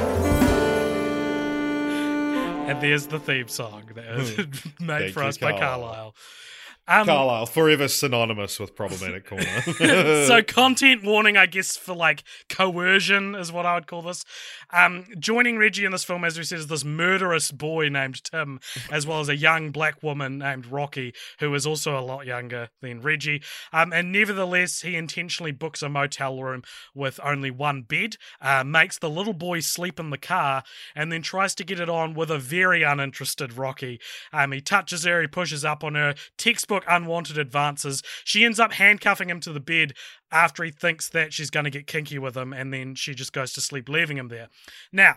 And there's the theme song that was made Thank for you, us by Carlisle. Carlisle. Um, Carlisle, forever synonymous with problematic corner. so content warning, I guess, for like coercion is what I would call this. Um, joining Reggie in this film, as we said, is this murderous boy named Tim, as well as a young black woman named Rocky, who is also a lot younger than Reggie. Um, and nevertheless, he intentionally books a motel room with only one bed, uh, makes the little boy sleep in the car, and then tries to get it on with a very uninterested Rocky. Um, he touches her, he pushes up on her, textbook unwanted advances. She ends up handcuffing him to the bed after he thinks that she's going to get kinky with him, and then she just goes to sleep, leaving him there. Now,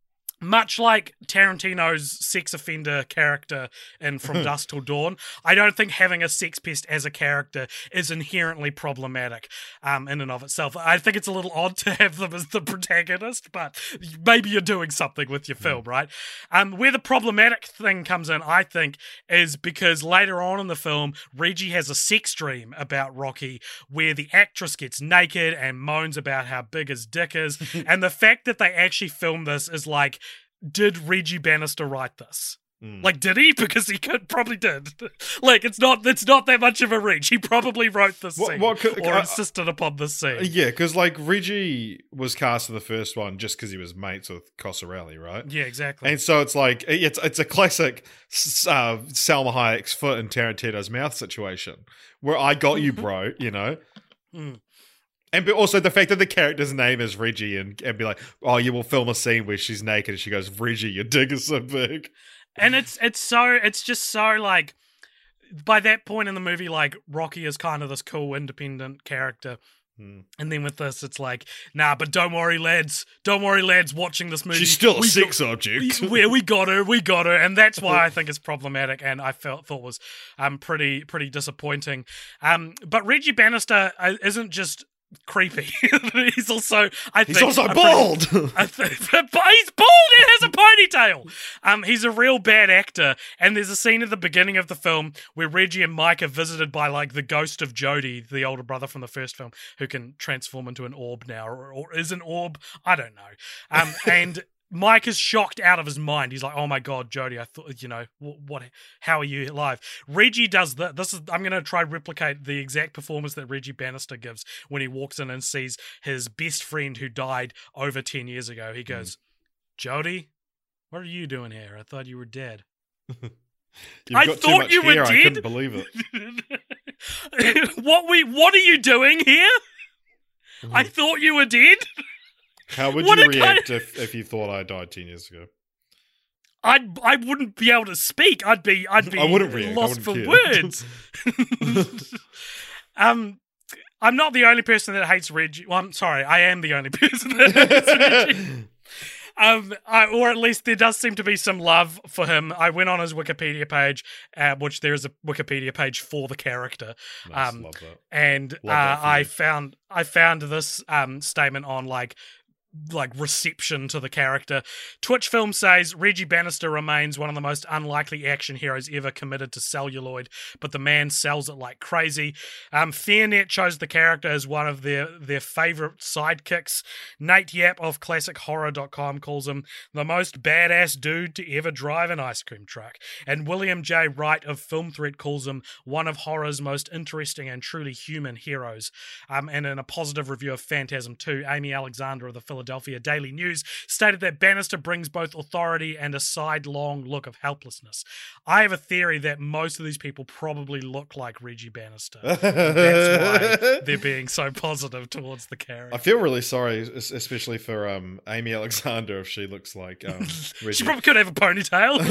much like Tarantino's sex offender character in From Dusk Till Dawn, I don't think having a sex pest as a character is inherently problematic um, in and of itself. I think it's a little odd to have them as the protagonist, but maybe you're doing something with your film, right? Um, where the problematic thing comes in, I think, is because later on in the film, Reggie has a sex dream about Rocky where the actress gets naked and moans about how big his dick is. And the fact that they actually film this is like, did Reggie Bannister write this? Mm. Like, did he? Because he could probably did. Like, it's not it's not that much of a reach. He probably wrote this what, scene what could, or uh, insisted upon this scene. Yeah, because like Reggie was cast in the first one just because he was mates with Coscarelli, right? Yeah, exactly. And so it's like it's it's a classic uh, Salma Hayek's foot in Tarantino's mouth situation where I got you, bro. You know. Mm. And but also the fact that the character's name is Reggie and, and be like, oh, you will film a scene where she's naked and she goes, Reggie, your dick is so big. And it's it's so it's just so like by that point in the movie, like Rocky is kind of this cool independent character. Hmm. And then with this, it's like, nah, but don't worry, lads. Don't worry, lads, watching this movie. She's still a we sex got, object. We, we got her, we got her. And that's why I think it's problematic and I felt thought was um pretty pretty disappointing. Um, but Reggie Bannister isn't just creepy. he's also I think he's also a bald. Pretty, I think, but he's bald and has a ponytail. Um, he's a real bad actor. And there's a scene at the beginning of the film where Reggie and Mike are visited by like the ghost of Jody, the older brother from the first film, who can transform into an orb now, or, or is an orb. I don't know. Um, and. Mike is shocked out of his mind. He's like, "Oh my god, Jody! I thought, you know, what? what how are you alive?" Reggie does that. This is. I'm going to try replicate the exact performance that Reggie Bannister gives when he walks in and sees his best friend who died over ten years ago. He goes, mm. "Jody, what are you doing here? I thought you were dead." I got thought you hair. were dead. I couldn't believe it. what we? What are you doing here? Mm. I thought you were dead. How would what you react kind of... if, if you thought I died ten years ago? I'd I wouldn't be able to speak. I'd be I'd be I wouldn't react. lost I wouldn't for care. words. um, I'm not the only person that hates Reggie. Well, I'm sorry, I am the only person that hates Reggie. Um, I, or at least there does seem to be some love for him. I went on his Wikipedia page, uh, which there is a Wikipedia page for the character. Nice, um, love that. And love that uh, I found I found this um statement on like. like reception to the character. Twitch Film says Reggie Bannister remains one of the most unlikely action heroes ever committed to celluloid, but the man sells it like crazy. Um, Fairnet chose the character as one of their, their favourite sidekicks. Nate Yap of classic horror dot com calls him the most badass dude to ever drive an ice cream truck. And William J. Wright of Film Threat calls him one of horror's most interesting and truly human heroes. Um, and in a positive review of Phantasm two, Amy Alexander of the Philadelphia Daily News stated that Bannister brings both authority and a sidelong look of helplessness. I have a theory that most of these people probably look like Reggie Bannister. That's why they're being so positive towards the character. I feel really sorry, especially for um, Amy Alexander, if she looks like um, Reggie. She probably could have a ponytail.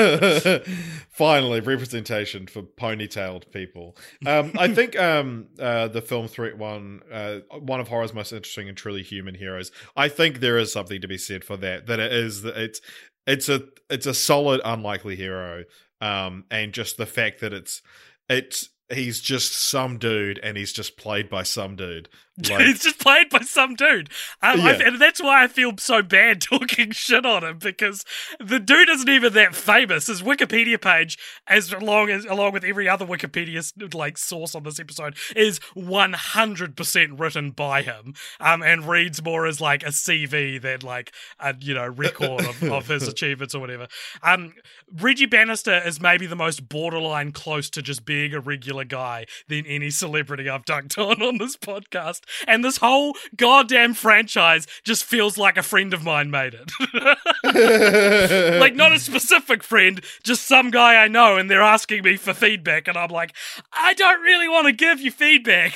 Finally, representation for ponytailed people. Um, I think um, uh, the Film Threat one, uh, one of horror's most interesting and truly human heroes. I think there is something to be said for that. That it is that it's it's a it's a solid unlikely hero, um, and just the fact that it's it's he's just some dude, and he's just played by some dude. Like, He's just played by some dude. Um, Yeah. I, and that's why I feel so bad talking shit on him, because the dude isn't even that famous. His Wikipedia page, as long as along with every other Wikipedia like source on this episode, is one hundred percent written by him, um, and reads more as like a C V than like a you know record of, of his achievements or whatever. Um, Reggie Bannister is maybe the most borderline close to just being a regular guy than any celebrity I've dunked on on this podcast. And this whole goddamn franchise just feels like a friend of mine made it. Like, not a specific friend, just some guy I know, and they're asking me for feedback, and I'm like, I don't really want to give you feedback.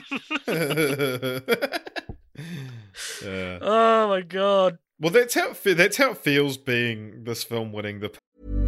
yeah. Oh my god. Well, that's how it fe- that's how it feels being this film winning the.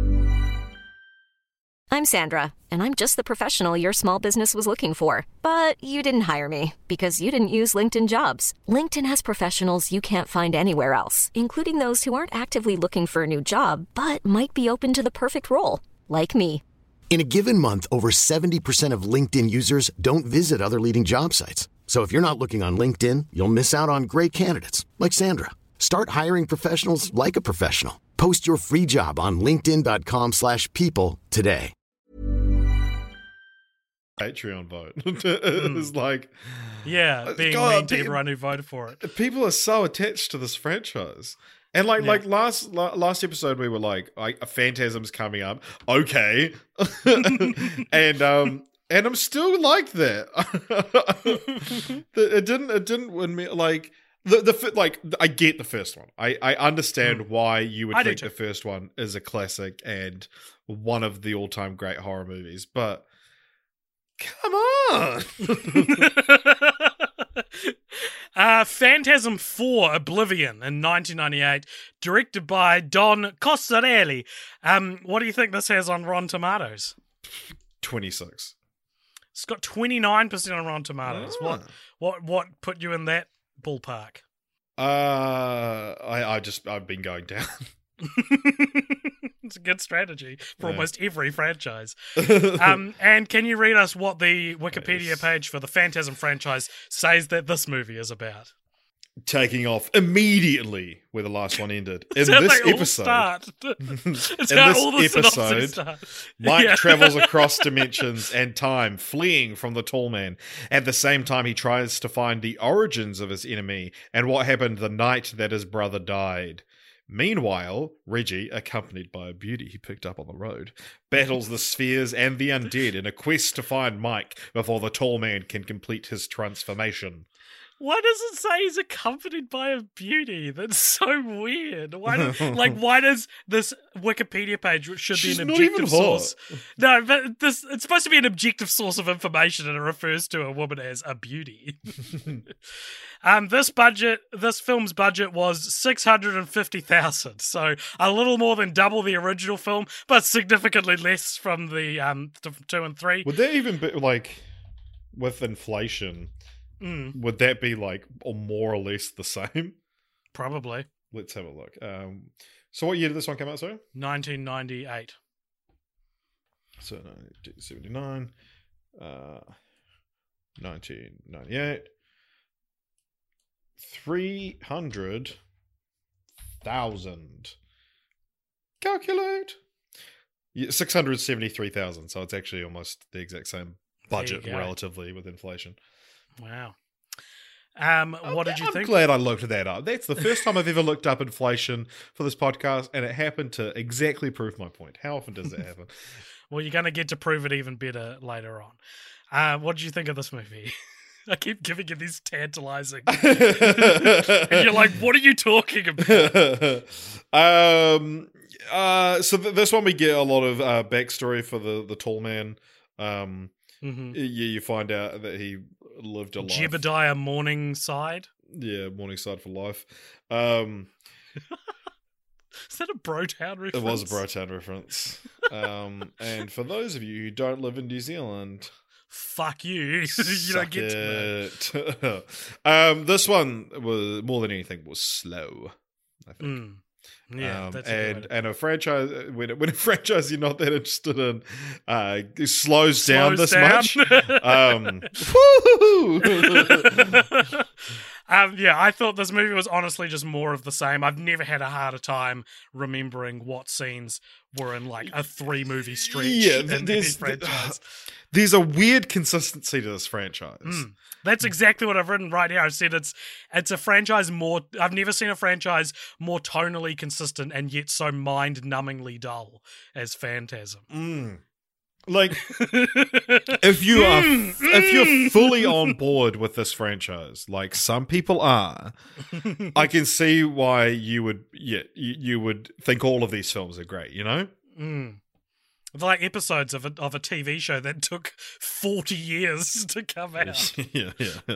I'm Sandra, and I'm just the professional your small business was looking for. But you didn't hire me because you didn't use LinkedIn Jobs. LinkedIn has professionals you can't find anywhere else, including those who aren't actively looking for a new job, but might be open to the perfect role, like me. In a given month, over seventy percent of LinkedIn users don't visit other leading job sites. So if you're not looking on LinkedIn, you'll miss out on great candidates like Sandra. Start hiring professionals like a professional. Post your free job on linkedin dot com slash people today. Patreon vote. It's like, Yeah, being God, mean to pe- everyone who voted for it. people are so attached to this franchise. And like, Yeah. like last la- last episode, we were like, like a Phantasm's coming up, okay, and um, and I'm still like that. it didn't, it didn't win me. Like the the fi- like, I get the first one. I I understand why you would I do think too. the first one is a classic and one of the all time great horror movies, but come on. uh, Phantasm four Oblivion in nineteen ninety-eight, directed by Don Coscarelli. Um, what do you think this has on Rotten Tomatoes? twenty-six. It's got twenty-nine percent on Rotten Tomatoes. Ah. What what what put you in that ballpark? Uh, I, I just, I've been going down. It's a good strategy for Yeah. almost every franchise. Um, and can you read us what the Wikipedia Yes. page for the Phantasm franchise says that this movie is about? Taking off immediately where the last one ended. In It's how this they all episode, start. It's In how this all the synopses episode, start. Mike Yeah. travels across dimensions and time, fleeing from the tall man. At the same time, he tries to find the origins of his enemy and what happened the night that his brother died. Meanwhile, Reggie, accompanied by a beauty he picked up on the road, battles the spheres and the undead in a quest to find Mike before the tall man can complete his transformation. Why does it say he's accompanied by a beauty? That's so weird. Why do, like why does this Wikipedia page, which should She's be an not objective even source? hot. No, but this it's supposed to be an objective source of information, and it refers to a woman as a beauty. um, this budget, this film's budget was six hundred and fifty thousand, so a little more than double the original film, but significantly less from the um th- two and three. Would that even be, like, with inflation, Mm, would that be, like, or more or less the same? probably Let's have a look. Um, so what year did this one come out, sorry? nineteen ninety-eight. So nineteen seventy-nine, uh, nineteen ninety-eight, three hundred thousand. Calculate. Yeah, six hundred seventy-three thousand, so it's actually almost the exact same budget go. relatively with inflation. Wow. Um, what did you I'm think? glad I looked that up. That's the first time I've ever looked up inflation for this podcast, and it happened to exactly prove my point. How often does that happen? Well, you're going to get to prove it even better later on. Uh, what did you think of this movie? I keep giving you these tantalizing. And you're like, what are you talking about? um, uh, so th- this one we get a lot of uh, backstory for the, the tall man. Um, Mm-hmm. yeah, you find out that he lived a life. Jebediah Morningside? Yeah, Morningside for life. Um, Is that a Brotown reference? it was a Brotown reference. Um, and for those of you who don't live in New Zealand, Fuck you. you don't suck get to know. it. um, this one was more than anything was slow. I think. Mm. Yeah, Um, that's a good way and to and a franchise when when a franchise you're not that interested in uh, slows down Slows this down. much. Um, woo-hoo! Um, yeah, I thought this movie was honestly just more of the same. I've never had a harder time remembering what scenes were in like a three movie stretch Yeah, in th- this there's franchise. there's a weird consistency to this franchise. Mm. That's exactly what I've written right here. I've said it's it's a franchise more. I've never seen a franchise more tonally consistent and yet so mind-numbingly dull as Phantasm. Mm. Like, if you are, if you're fully on board with this franchise, like some people are, I can see why you would, yeah, you, you would think all of these films are great. You know, Mm. They're like episodes of a of a T V show that took forty years to come out. yeah, yeah,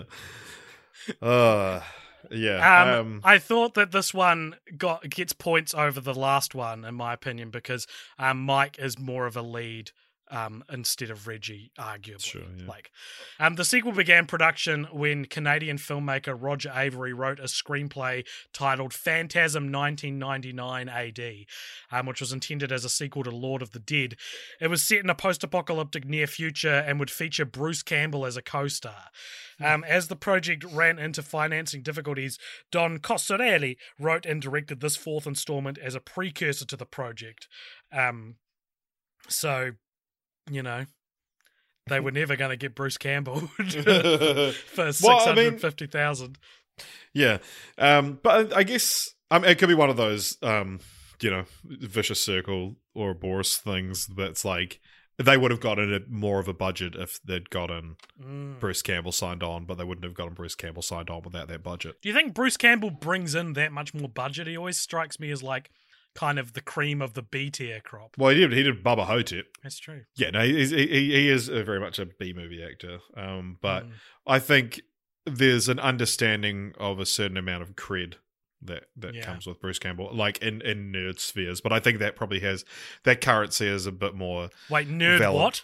uh, yeah. Um, Um, I thought that this one got gets points over the last one, in my opinion, because um, Mike is more of a lead um, instead of Reggie, arguably. Sure, yeah. Like, um, the sequel began production when Canadian filmmaker Roger Avery wrote a screenplay titled Phantasm nineteen ninety-nine A D, um, which was intended as a sequel to Lord of the Dead. It was set in a post-apocalyptic near future and would feature Bruce Campbell as a co-star. Um, as the project ran into financing difficulties, Don Coscarelli wrote and directed this fourth installment as a precursor to the project. Um, so, you know, they were never going to get Bruce Campbell for six hundred fifty thousand dollars. Yeah, um, but I guess I mean, it could be one of those, um, you know, vicious circle or Boris things that's like they would have gotten a, more of a budget if they'd gotten Mm. Bruce Campbell signed on, but they wouldn't have gotten Bruce Campbell signed on without that budget. Do you think Bruce Campbell brings in that much more budget? He always strikes me as like kind of the cream of the B tier crop. Well, he did. He did Bubba Hotep. That's true. Yeah, no, he, he, he is a very much a B movie actor. Um, but Mm. I think there's an understanding of a certain amount of cred that that Yeah. comes with Bruce Campbell, like in, in nerd spheres. But I think that probably has that currency is a bit more Wait, nerd valid. what?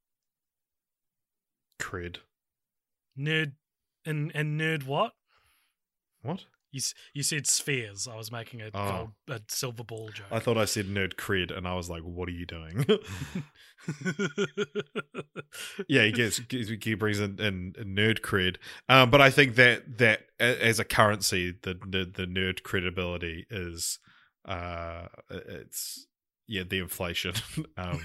Cred. Nerd and and nerd what? What? You s- you said spheres. I was making a Oh. gold, a silver ball joke. I thought I said nerd cred, and I was like, "What are you doing?" Yeah, he gets he brings in, in, in nerd cred, um, but I think that that a- as a currency, the the, the nerd credibility is uh, it's yeah the inflation. um,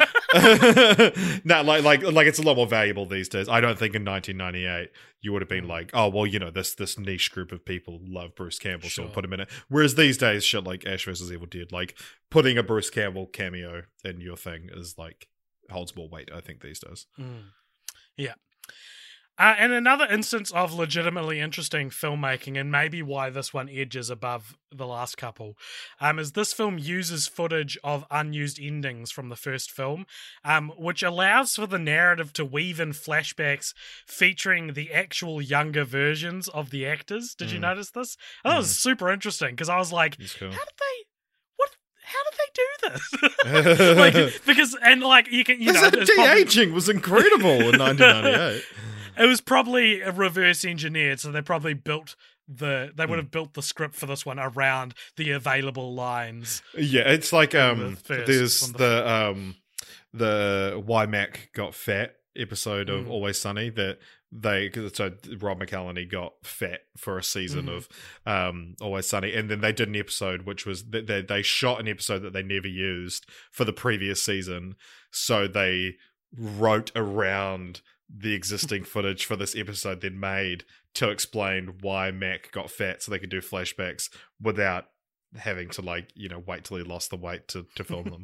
no, like like like it's a lot more valuable these days. I don't think in nineteen ninety-eight you would have been like, oh well, you know this this niche group of people love Bruce Campbell, so Sure. we'll put him in it. Whereas these days, shit like Ash versus Evil Dead, like putting a Bruce Campbell cameo in your thing is like holds more weight. I think these days. Mm. Yeah. Uh, and another instance of legitimately interesting filmmaking, and maybe why this one edges above the last couple, um, is this film uses footage of unused endings from the first film, um, which allows for the narrative to weave in flashbacks featuring the actual younger versions of the actors. Did you Mm. notice this? That was super interesting, because I was like, It's cool. how did they... What? How did they do this? like, because, and like, you can, you know... The it's probably- de-aging was incredible in nineteen ninety-eight. It was probably a reverse engineered, so they probably built the they would have built the script for this one around the available lines. Yeah, it's like From um, the first- there's from the the um, the Why Mac Got Fat episode of Mm. Always Sunny that they so Rob McElhenney got fat for a season Mhm. of um Always Sunny, and then they did an episode which was they they, they shot an episode that they never used for the previous season, so they wrote around the existing footage for this episode then made to explain why Mac got fat, so they could do flashbacks without having to like you know wait till he lost the weight to to film them.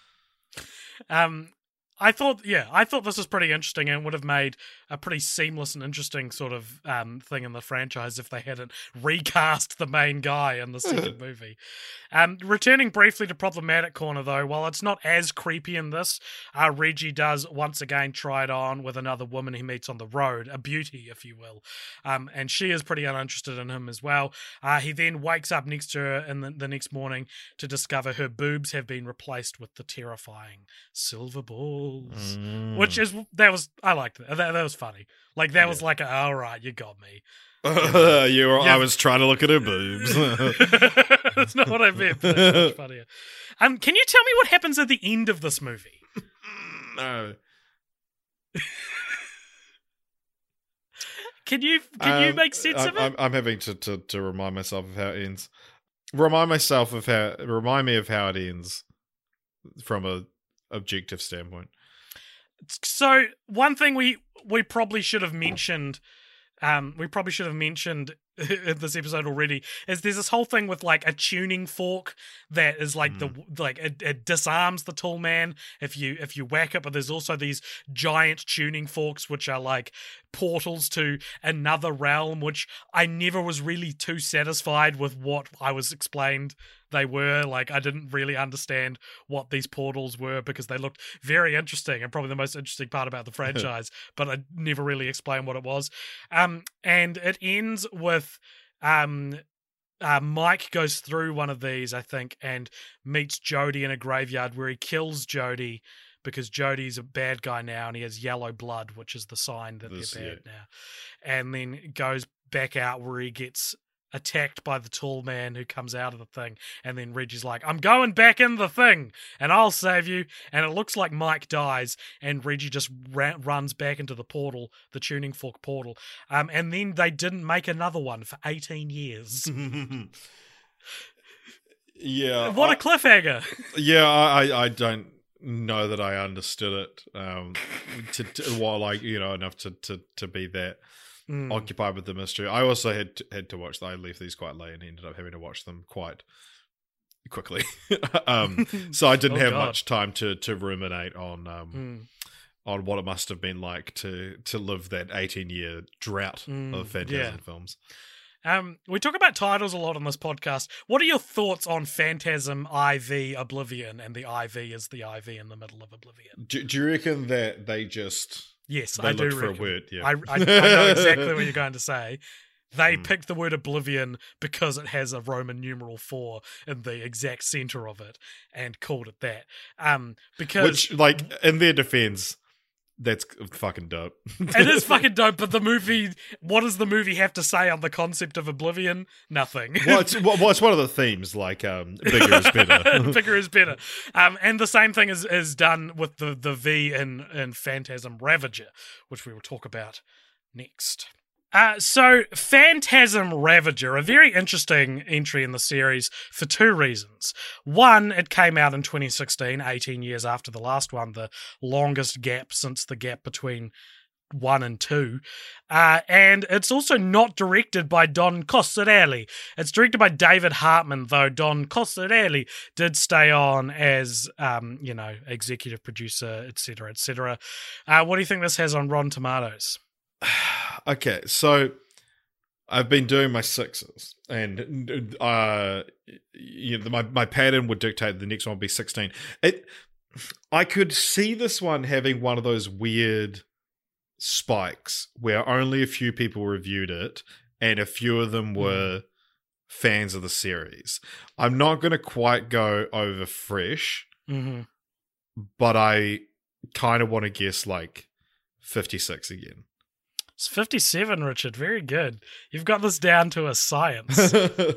Um, I thought, yeah, I thought this was pretty interesting and would have made a pretty seamless and interesting sort of um, thing in the franchise if they hadn't recast the main guy in the second movie. Um, returning briefly to Problematic Corner, though, while it's not as creepy in this, uh, Reggie does once again try it on with another woman he meets on the road, a beauty, if you will. Um, and she is pretty uninterested in him as well. Uh, he then wakes up next to her in the, the next morning to discover her boobs have been replaced with the terrifying silver balls. Which is, that was, I liked it. That, that was funny. Like, that was Yeah. like, a, all right, you got me. Uh, you were, Yeah. I was trying to look at her boobs. That's not what I meant, but that's much funnier. Um, can you tell me what happens at the end of this movie? No. Can you can you Um, make sense I'm, of it? I'm, I'm having to, to, to remind myself of how it ends. Remind myself of how. Remind me of how it ends from a objective standpoint. So one thing we we probably should have mentioned, um, we probably should have mentioned in this episode already, is there's this whole thing with like a tuning fork that is like the like it, it disarms the tall man if you if you whack it, but there's also these giant tuning forks which are like portals to another realm, which I never was really too satisfied with what I was explained they were. Like, I didn't really understand what these portals were because they looked very interesting and probably the most interesting part about the franchise, but I never really explained what it was. Um, and it ends with um, uh, Mike goes through one of these, I think, and meets Jody in a graveyard where he kills Jody because Jody's a bad guy now and he has yellow blood, which is the sign that This- they're bad yeah. now. And then goes back out where he gets attacked by the tall man who comes out of the thing, and then Reggie's like, I'm going back in the thing and I'll save you, and it looks like Mike dies and Reggie just ra- runs back into the portal, the tuning fork portal, um, and then they didn't make another one for eighteen years. Yeah. What I- a cliffhanger. Yeah, I, I- I don't know that I understood it. Um, to, to while like you know enough to to to be that Mm. occupied with the mystery. I also had to, had to watch. I left these quite late and ended up having to watch them quite quickly. um, so I didn't Oh, have God. much time to to ruminate on um Mm. on what it must have been like to to live that eighteen year drought Mm, of Phantasm yeah. films. Um, we talk about titles a lot on this podcast. What are your thoughts on Phantasm, I V, Oblivion, and the I V is the I V in the middle of Oblivion? Do, do you reckon that they just Yes, they I do looked for reckon. a word? Yeah, I, I, I know exactly what you're going to say. They Hmm. picked the word Oblivion because it has a Roman numeral four in the exact center of it and called it that. Um, because Which, like, in their defense, that's fucking dope. it is fucking dope, but the movie, what does the movie have to say on the concept of Oblivion? Nothing. well, it's, well, well, it's one of the themes, like, um, bigger is better. Bigger is better. Um, and the same thing is, is done with the, the V in, in Phantasm Ravager, which we will talk about next. Uh, so, Phantasm Ravager, a very interesting entry in the series for two reasons. One, it came out in twenty sixteen, eighteen years after the last one, the longest gap since the gap between one and two. Uh, and it's also not directed by Don Coscarelli. It's directed by David Hartman, though Don Coscarelli did stay on as, um, you know, executive producer, et cetera, et cetera. Uh, what do you think this has on Rotten Tomatoes? Okay, so I've been doing my sixes, and uh, you know, my my pattern would dictate the next one would be sixteen. It, I could see this one having one of those weird spikes where only a few people reviewed it, and a few of them were mm. fans of the series. I'm not going to quite go over fresh, mm-hmm. but I kind of want to guess like fifty-six again. It's fifty-seven, Richard. Very good. You've got this down to a science.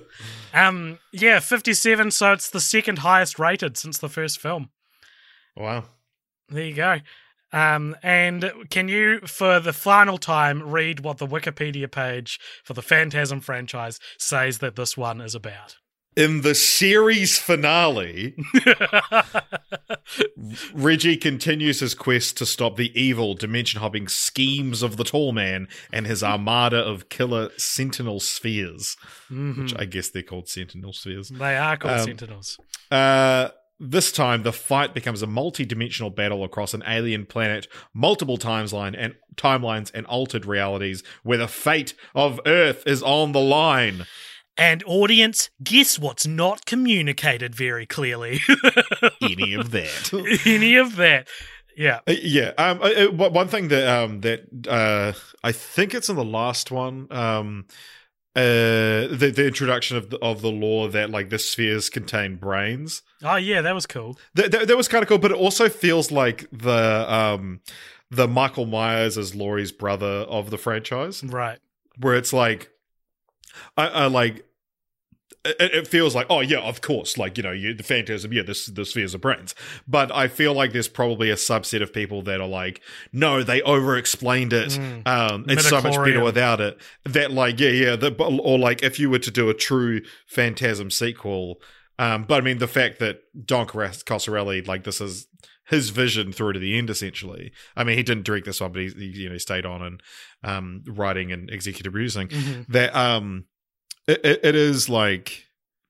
um, yeah, fifty-seven, so it's the second highest rated since the first film. Wow. There you go. Um, and can you, for the final time, read what the Wikipedia page for the Phantasm franchise says that this one is about? In the series finale, Reggie continues his quest to stop the evil dimension-hopping schemes of the Tall Man and his armada of killer Sentinel spheres, mm-hmm. which I guess they're called Sentinel spheres. They are called um, Sentinels. Uh, this time, the fight becomes a multi-dimensional battle across an alien planet, multiple timeline and timelines and altered realities, where the fate of Earth is on the line. And audience, guess what's not communicated very clearly? Any of that. Any of that. Yeah. Uh, yeah. Um, uh, uh, one thing that um, that uh, I think it's in the last one, um, uh, the, the introduction of the, of the law that like the spheres contain brains. Oh yeah, that was cool. That, that, that was kind of cool, but it also feels like the um, the Michael Myers as Laurie's brother of the franchise, Right. where it's like, I, I like. It, it feels like, oh yeah, of course, like, you know, you, the Phantasm, yeah, this the spheres of brains. But I feel like there's probably a subset of people that are like, no, they over-explained it. Mm. Um, it's so much better without it. That like, yeah, yeah, the, or like if you were to do a true Phantasm sequel. Um, but I mean, the fact that Don Coscarelli, like, this is his vision through to the end, essentially. I mean, he didn't direct this one, but he, he you know, he stayed on and um, writing and executive producing. Mm-hmm. That um. It, it, it is like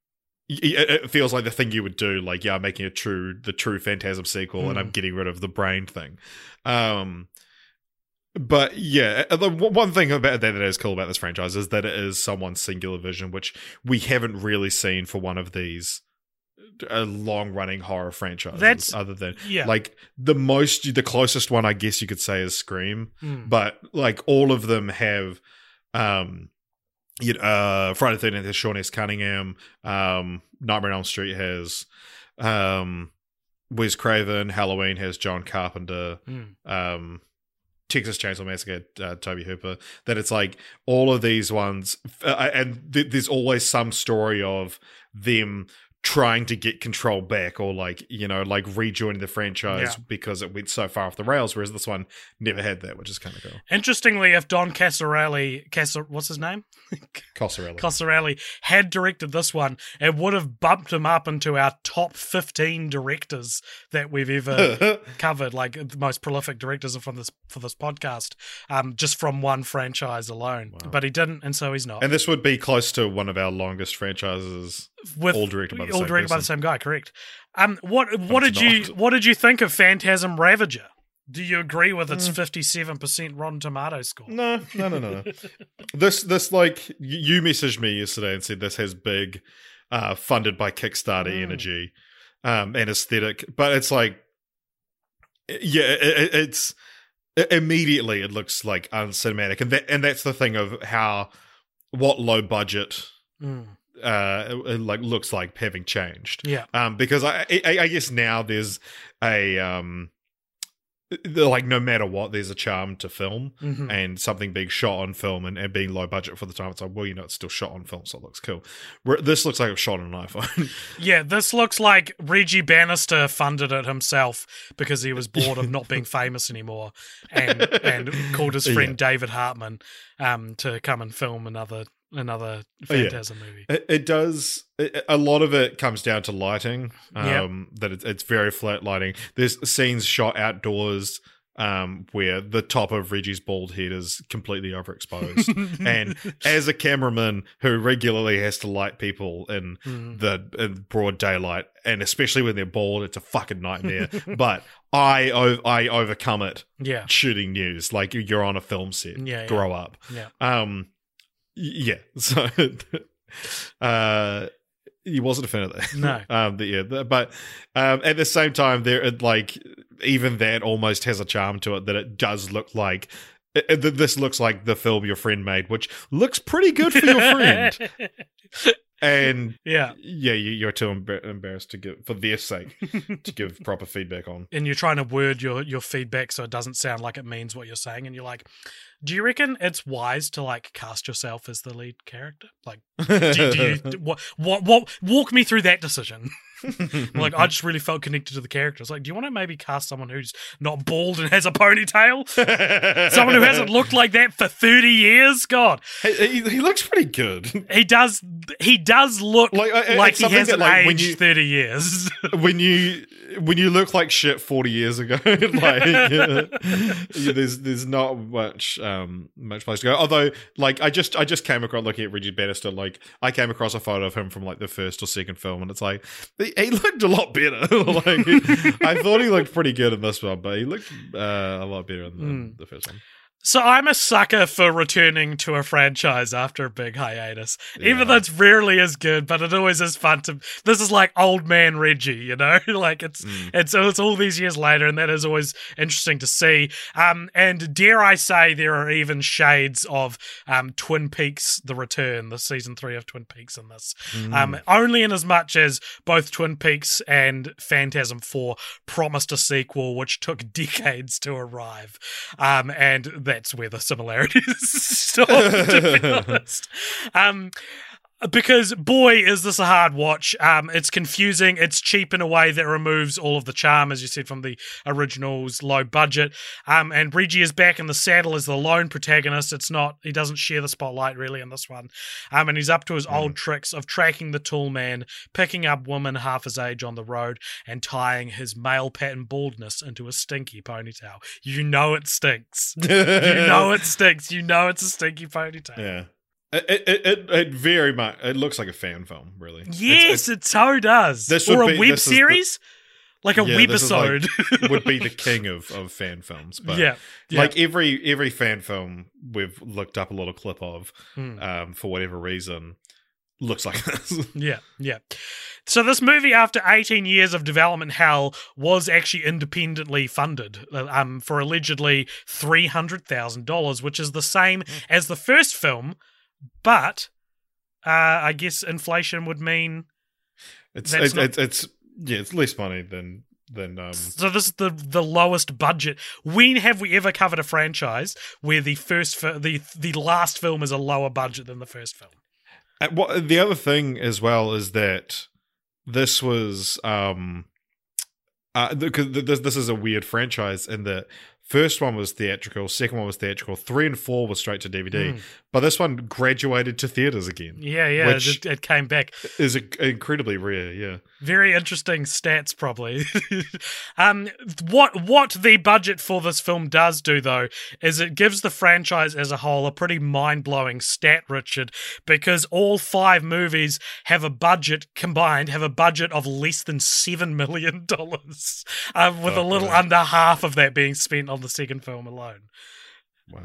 it, it feels like the thing you would do, like, yeah, I'm making a true the true Phantasm sequel, mm. and I'm getting rid of the brain thing. Um, but yeah, the one thing about that that is cool about this franchise is that it is someone's singular vision, which we haven't really seen for one of these uh, long running horror franchises. That's, other than yeah. like the most, the closest one I guess you could say is Scream, mm. but like all of them have. Um, You know, uh, Friday the thirteenth has Sean S. Cunningham. Um, Nightmare on Elm Street has um, Wes Craven. Halloween has John Carpenter. Mm. Um, Texas Chainsaw Massacre, uh, Toby Hooper. That it's like all of these ones, uh, and th- there's always some story of them trying to get control back, or like, you know, like rejoining the franchise yeah. because it went so far off the rails, whereas this one never had that, which is kind of cool. Interestingly, if Don Coscarelli, Casar, what's his name? Coscarelli. Coscarelli had directed this one, it would have bumped him up into our top fifteen directors that we've ever covered, like the most prolific directors from this for this podcast, um, just from one franchise alone. Wow. But he didn't, and so he's not. And this would be close to one of our longest franchises, with all directed by the all same directed person. by the same guy. Correct. Um, what what But did it's you not. what did you think of Phantasm Ravager? Do you agree with its Mm. fifty-seven percent Rotten Tomatoes score? No, no, no, no, no. this, this, like, you messaged me yesterday and said this has big, uh, funded by Kickstarter Mm. energy, um, and aesthetic, but it's like, yeah, it, it, it's immediately it looks like uncinematic, and that, and that's the thing of how what low budget. Mm. Uh, it, like looks like having changed, Yeah. Um, because I, I, I guess now there's a um. like no matter what, there's a charm to film, mm-hmm. and something being shot on film and, and being low budget for the time. It's like, well, you know, it's still shot on film, so it looks cool. Where this looks like it was shot on an iPhone. Yeah, this looks like Reggie Bannister funded it himself because he was bored of not being famous anymore, and and called his friend Yeah. David Hartman um, to come and film another another Phantasm yeah. movie. It, it does. It, a lot of it comes down to lighting. Um, Yep. That it's, it's very flat lighting. There's scenes shot outdoors. Um, where the top of Reggie's bald head is completely overexposed, and as a cameraman who regularly has to light people in Mm. the in broad daylight, and especially when they're bald, it's a fucking nightmare. But I o- I overcome it. Yeah. Shooting news like you're on a film set. Yeah, yeah. Grow up. Yeah. Um, y- yeah. So, uh. He wasn't a fan of that. No. um, but yeah, but um, at the same time, there it, like even that almost has a charm to it that it does look like it, it- this looks like the film your friend made, which looks pretty good for your friend. And Yeah. yeah, you, you're too embar- embarrassed to give for their sake to give proper feedback on. And you're trying to word your, your feedback so it doesn't sound like it means what you're saying, and you're like, do you reckon it's wise to like cast yourself as the lead character? Like, do, do you what, what what walk me through that decision? Like, I just really felt connected to the character. It's like, do you want to maybe cast someone who's not bald and has a ponytail? Someone who hasn't looked like that for thirty years? God, He, he, he looks pretty good. he does. He does look Like, like, uh, it's he something hasn't that, like, when aged you- thirty years. when you when you look like shit forty years ago, like yeah, there's there's not much um much place to go. Although, like I just I just came across looking at Reggie Bannister, like I came across a photo of him from like the first or second film, and it's like he, he looked a lot better. Like I thought he looked pretty good in this one, but he looked uh, a lot better in the, Mm. the first one. So I'm a sucker for returning to a franchise after a big hiatus, Yeah. even though it's rarely as good, but it always is fun to. This is like old man Reggie, you know, like it's Mm. it's it's all these years later, and that is always interesting to see. Um, and dare I say, there are even shades of um Twin Peaks: The Return, the season three of Twin Peaks in this. Mm. Um, only in as much as both Twin Peaks and Phantasm four promised a sequel, which took decades to arrive. Um, and that's where the similarities stop, to be honest. Um, Because, boy, is this a hard watch. Um, it's confusing. It's cheap in a way that removes all of the charm, as you said, from the original's low budget. Um, and Reggie is back in the saddle as the lone protagonist. It's not, he doesn't share the spotlight really in this one. Um, and he's up to his mm. old tricks of tracking the tall man, picking up women half his age on the road, and tying his male pattern baldness into a stinky ponytail. You know it stinks. you know it stinks. You know it's a stinky ponytail. Yeah. It, it it it very much. It looks like a fan film, really. Yes, it's, it's, it so does. This or would a be, web series, the, like a yeah, webisode, like, would be the king of, of fan films. But yeah, yeah, like every every fan film we've looked up a little clip of, mm. um, for whatever reason, looks like this. Yeah, yeah. So this movie, after eighteen years of development hell, was actually independently funded um, for allegedly three hundred thousand dollars, which is the same mm. as the first film. But uh, I guess inflation would mean it's it's, not... it's it's yeah it's less money than than um. So this is the the lowest budget. When have we ever covered a franchise where the first fi- the the last film is a lower budget than the first film? And what the other thing as well is that this was um, uh, because this this is a weird franchise in that. First one was theatrical, second one was theatrical, three and four was straight to D V D, mm. but this one graduated to theaters again. Yeah, yeah, which it, it came back. Is incredibly rare, yeah. Very interesting stats, probably. um, what what the budget for this film does do, though, is it gives the franchise as a whole a pretty mind-blowing stat, Richard, because all five movies have a budget, combined, have a budget of less than seven million dollars, um, with oh, a little right. under half of that being spent on the second film alone. Wow.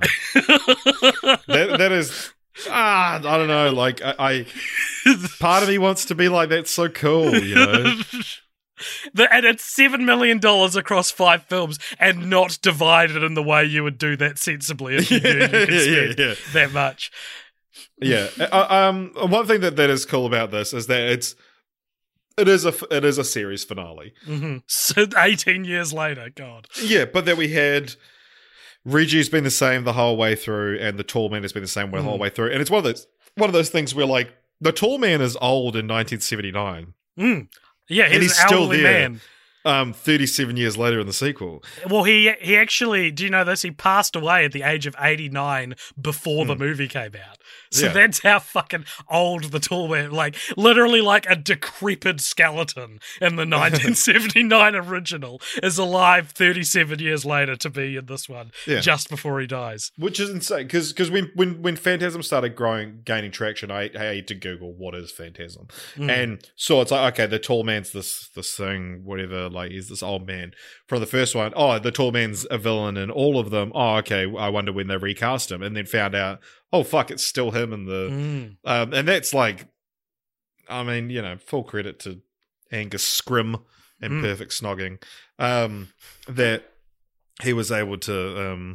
that that is ah I don't know, like I, I part of me wants to be like, that's so cool, you know. the, and it's seven million dollars across five films and not divided in the way you would do that sensibly if you knew you could yeah, spend yeah, yeah. that much. Yeah. Uh, um one thing that, that is cool about this is that it's It is a it is a series finale. Mm-hmm. So eighteen years later, God. Yeah, but that we had Reggie's been the same the whole way through, and the tall man has been the same the mm. whole way through. And it's one of those one of those things where, like, the tall man is old in nineteen seventy-nine. Mm. Yeah, he's, and he's an still elderly there. Man. Um, thirty-seven years later in the sequel. Well, he he actually, do you know this? He passed away at the age of eighty-nine before mm. the movie came out. So yeah. that's how fucking old the tall man, like literally like a decrepit skeleton in the nineteen seventy-nine original, is alive thirty-seven years later to be in this one, yeah. just before he dies. Which is insane, because because when, when, when Phantasm started growing, gaining traction, I, I had to Google what is Phantasm. Mm. And so it's like, okay, the tall man's this, this thing, whatever, like he's this old man. From the first one, oh, the tall man's a villain in all of them. Oh, okay, I wonder when they recast him. And then found out, oh, fuck, it's still him in the... Mm. Um, and that's like, I mean, you know, full credit to Angus Scrim and Mm. Perfect Snogging, um, that he was able to um,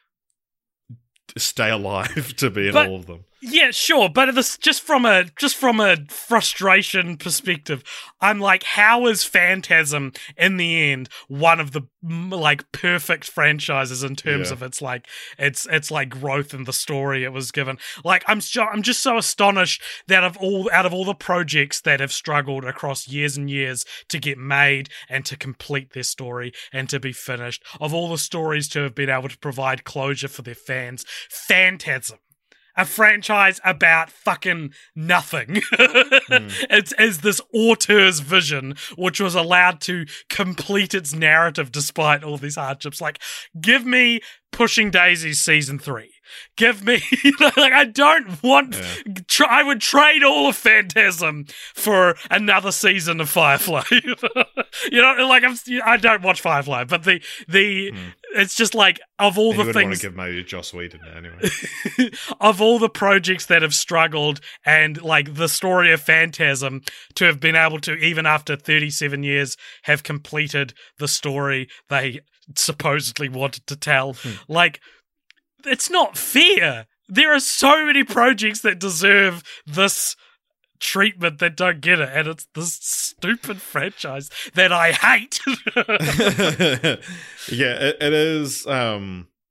stay alive to be in but, all of them. Yeah, sure, but this, just from a just from a frustration perspective, I'm like, how is Phantasm in the end one of the like perfect franchises in terms Yeah. of its like its its like growth in the story it was given? Like, I'm so, I'm just so astonished that of all out of all the projects that have struggled across years and years to get made and to complete their story and to be finished, of all the stories to have been able to provide closure for their fans, Phantasm, a franchise about fucking nothing. mm. It's is this auteur's vision, which was allowed to complete its narrative despite all these hardships. Like, give me Pushing Daisies season three. Give me, like, I don't want, Yeah. tra- I would trade all of Phantasm for another season of Firefly. You know, like, I'm, I don't watch Firefly, but the, the, Mm. it's just like, of all He the would things. want to give maybe Joss Whedon anyway. Of all the projects that have struggled and like the story of Phantasm to have been able to, even after thirty-seven years, have completed the story they supposedly wanted to tell, Hmm. like, it's not fair. There are so many projects that deserve this treatment that don't get it, and it's this stupid franchise that I hate. Yeah, it, it is. Um,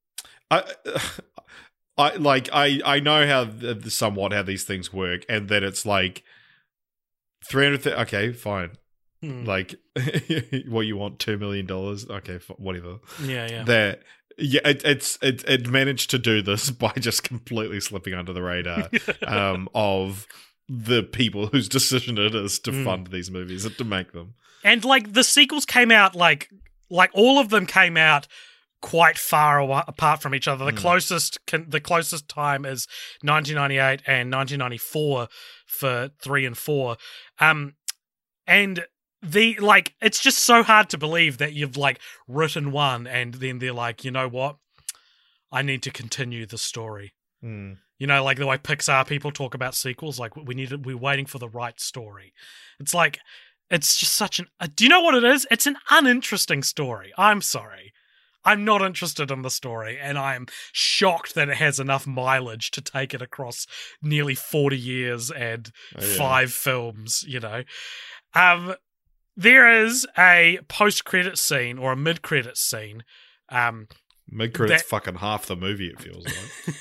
I, I like I I know how somewhat how these things work, and that it's like three hundred. Th- okay, fine. Hmm. Like, what you want, two million dollars? Okay, f- whatever. Yeah, yeah. That yeah, it, it's it it managed to do this by just completely slipping under the radar um, of the people whose decision it is to mm. fund these movies and to make them. And like the sequels came out like like all of them came out quite far away, apart from each other. The mm. closest can, the closest time is nineteen ninety-eight and nineteen ninety-four for three and four. Um, and the like it's just so hard to believe that you've like written one and then they're like, you know what? I need to continue the story. Mm. You know, like the way Pixar people talk about sequels, like we need, we're waiting for the right story. It's like, it's just such an. Uh, do you know what it is? It's an uninteresting story. I'm sorry. I'm not interested in the story, and I'm shocked that it has enough mileage to take it across nearly forty years and oh, yeah. five films, you know. Um, there is a post-credit scene or a mid-credit scene. Um, Mid-credit's that- fucking half the movie, it feels like.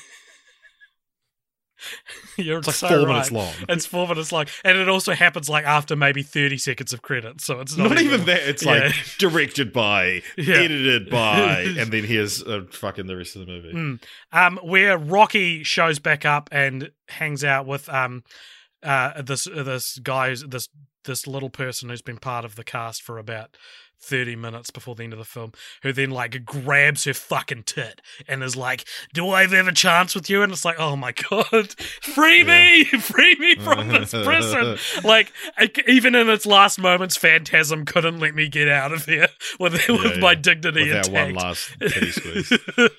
You're it's like so four right. minutes long. It's four minutes long. And it also happens like after maybe thirty seconds of credits. So it's not, not even, even that. It's yeah. like directed by, yeah. edited by, and then here's uh, fucking the rest of the movie. Mm. Um, where Rocky shows back up and hangs out with um, uh, this this guy, this this little person who's been part of the cast for about thirty minutes before the end of the film, who then like grabs her fucking tit and is like, do I have a chance with you? And it's like, oh my god, free me, yeah. free me from this prison. Like, even in its last moments, Phantasm couldn't let me get out of here with, yeah, with yeah. my dignity Without intact. one last titty squeeze.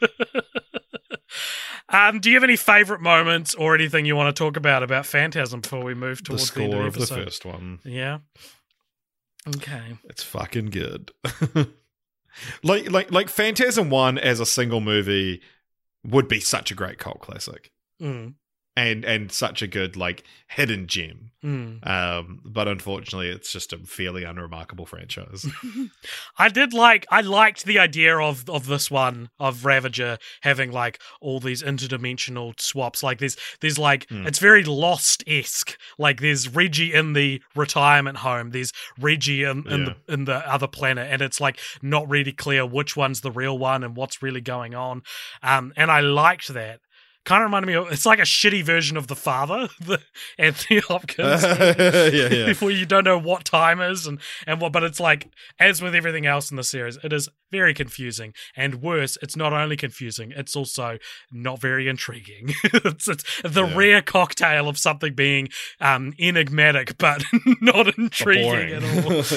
Um, do you have any favourite moments or anything you want to talk about about Phantasm before we move towards the score the end of, of the, the first one? Yeah. Okay. It's fucking good. like like like Phantasm one as a single movie would be such a great cult classic. Mm. And and such a good like hidden gem. Mm. Um, but unfortunately it's just a fairly unremarkable franchise. I did like I liked the idea of of this one of Ravager having like all these interdimensional swaps. Like there's there's like mm. it's very Lost-esque. Like there's Reggie in the retirement home, there's Reggie in, in yeah. the in the other planet, and it's like not really clear which one's the real one and what's really going on. Um, and I liked that. Kind of reminded me of, it's like a shitty version of The Father, the Anthony Hopkins. yeah, yeah. Where you don't know what time is and, and what, but it's like, as with everything else in the series, it is very confusing. And worse, it's not only confusing, it's also not very intriguing. it's, it's the yeah. rare cocktail of something being um, enigmatic, but not intriguing at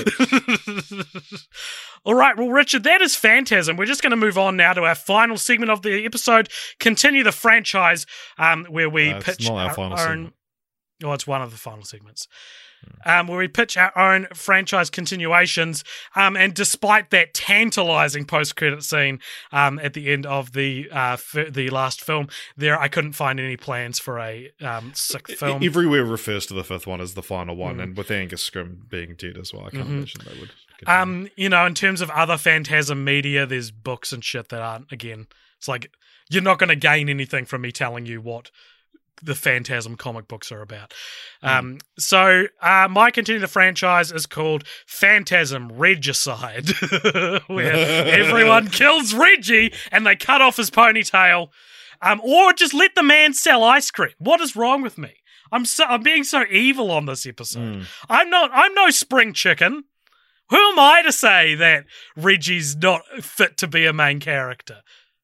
all. All right, well, Richard, that is Phantasm. We're just going to move on now to our final segment of the episode, continue the franchise, um, where we uh, pitch our, our final own... segment. Oh, it's one of the final segments. Um, where we pitch our own franchise continuations, um, and despite that tantalizing post-credit scene um, at the end of the uh, f- the last film, there I couldn't find any plans for a um, sixth film. Everywhere refers to the fifth one as the final one, mm. and with Angus Scrim being dead as well, I can't mm-hmm. imagine they would. Continue. Um, you know, in terms of other Phantasm media, there's books and shit that aren't. Again, it's like you're not going to gain anything from me telling you what the Phantasm comic books are about. Mm. Um, so uh, my continue the franchise is called Phantasm Regicide, where everyone kills Reggie and they cut off his ponytail, um, or just let the man sell ice cream. What is wrong with me? I'm so I'm being so evil on this episode. Mm. I'm not. I'm no spring chicken. Who am I to say that Reggie's not fit to be a main character?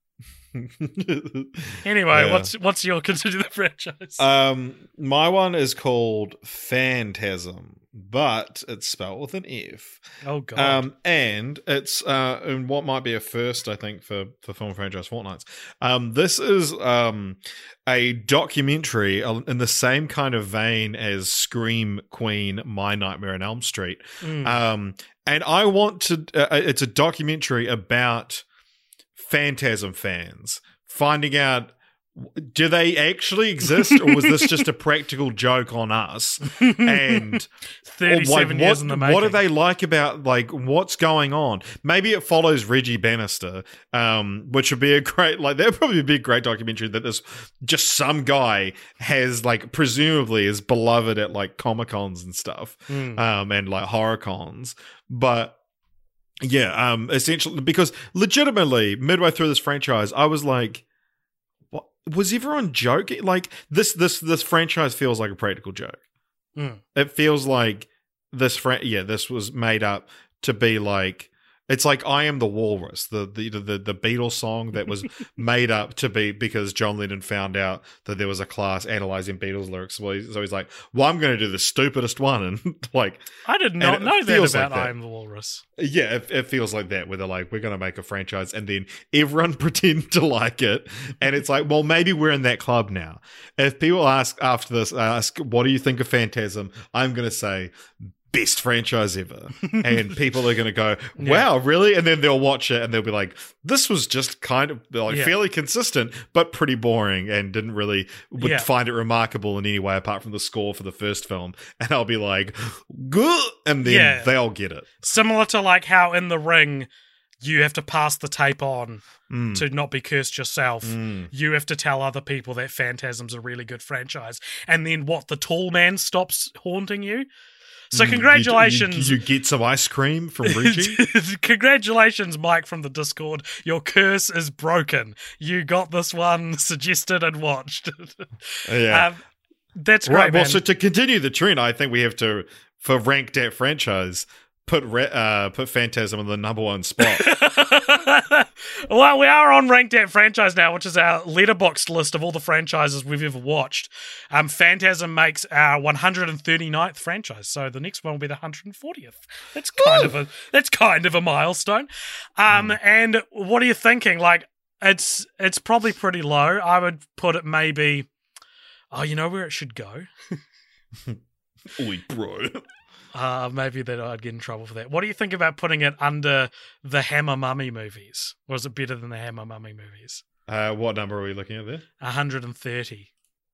Anyway, yeah. what's what's your consider the franchise? Um, my one is called Phantasm, but it's spelled with an F. Oh god! Um, and it's uh, in what might be a first, I think, for for film franchise fortnights. Um, this is um a documentary in the same kind of vein as Scream Queen, My Nightmare on Elm Street. Mm. Um, and I want to. Uh, it's a documentary about Phantasm fans finding out do they actually exist, or was this just a practical joke on us? And thirty-seven like, years what, in the making. what do they like about, like, what's going on? Maybe it follows Reggie Bannister, um, which would be a great, like, that would probably be a great documentary that this just some guy has, like, presumably is beloved at, like, Comic-Cons and stuff, Mm. um, and, like, horror cons. But yeah, um, essentially, because legitimately, midway through this franchise, I was like, what? Was everyone joking? Like, this this this franchise feels like a practical joke. Mm. It feels like this fran- yeah, this was made up to be like, it's like I Am the Walrus, the the the, the Beatles song that was made up to be because John Lennon found out that there was a class analyzing Beatles lyrics. So he's, so he's like, well, I'm going to do the stupidest one. And like, I did not it know that feels about like that. I Am the Walrus. Yeah, it, it feels like that, where they're like, we're going to make a franchise and then everyone pretend to like it. And it's like, well, maybe we're in that club now. If people ask after this, ask, what do you think of Phantasm? I'm going to say, best franchise ever. And people are going to go, wow, really? And then they'll watch it and they'll be like, this was just kind of like Yeah. fairly consistent, but pretty boring and didn't really would Yeah. find it remarkable in any way apart from the score for the first film. And I'll be like, good. And then Yeah. they'll get it. Similar to like how in The Ring, you have to pass the tape on Mm. to not be cursed yourself. Mm. You have to tell other people that Phantasm's a really good franchise. And then what, the tall man stops haunting you? So congratulations. You, you, you get some ice cream from Reggie. Congratulations, Mike from the Discord. Your curse is broken. You got this one suggested and watched. Yeah. Um, that's great, Right. Well, man. so to continue the trend, I think we have to, for ranked at franchise, put re- uh, put Phantasm in the number one spot. Well, we are on Ranked at Franchise now, which is our letterboxed list of all the franchises we've ever watched. Um, Phantasm makes our one hundred thirty-ninth franchise, so the next one will be the one hundred fortieth. That's kind of a that's kind of a milestone. Um, Mm. and what are you thinking? Like, it's it's probably pretty low. I would put it maybe. Oh, you know where it should go? Oi, bro. Uh, maybe that I'd get in trouble for that. What do you think about putting it under the Hammer Mummy movies? Or is it better than the Hammer Mummy movies? Uh, what number are we looking at there? one hundred thirty.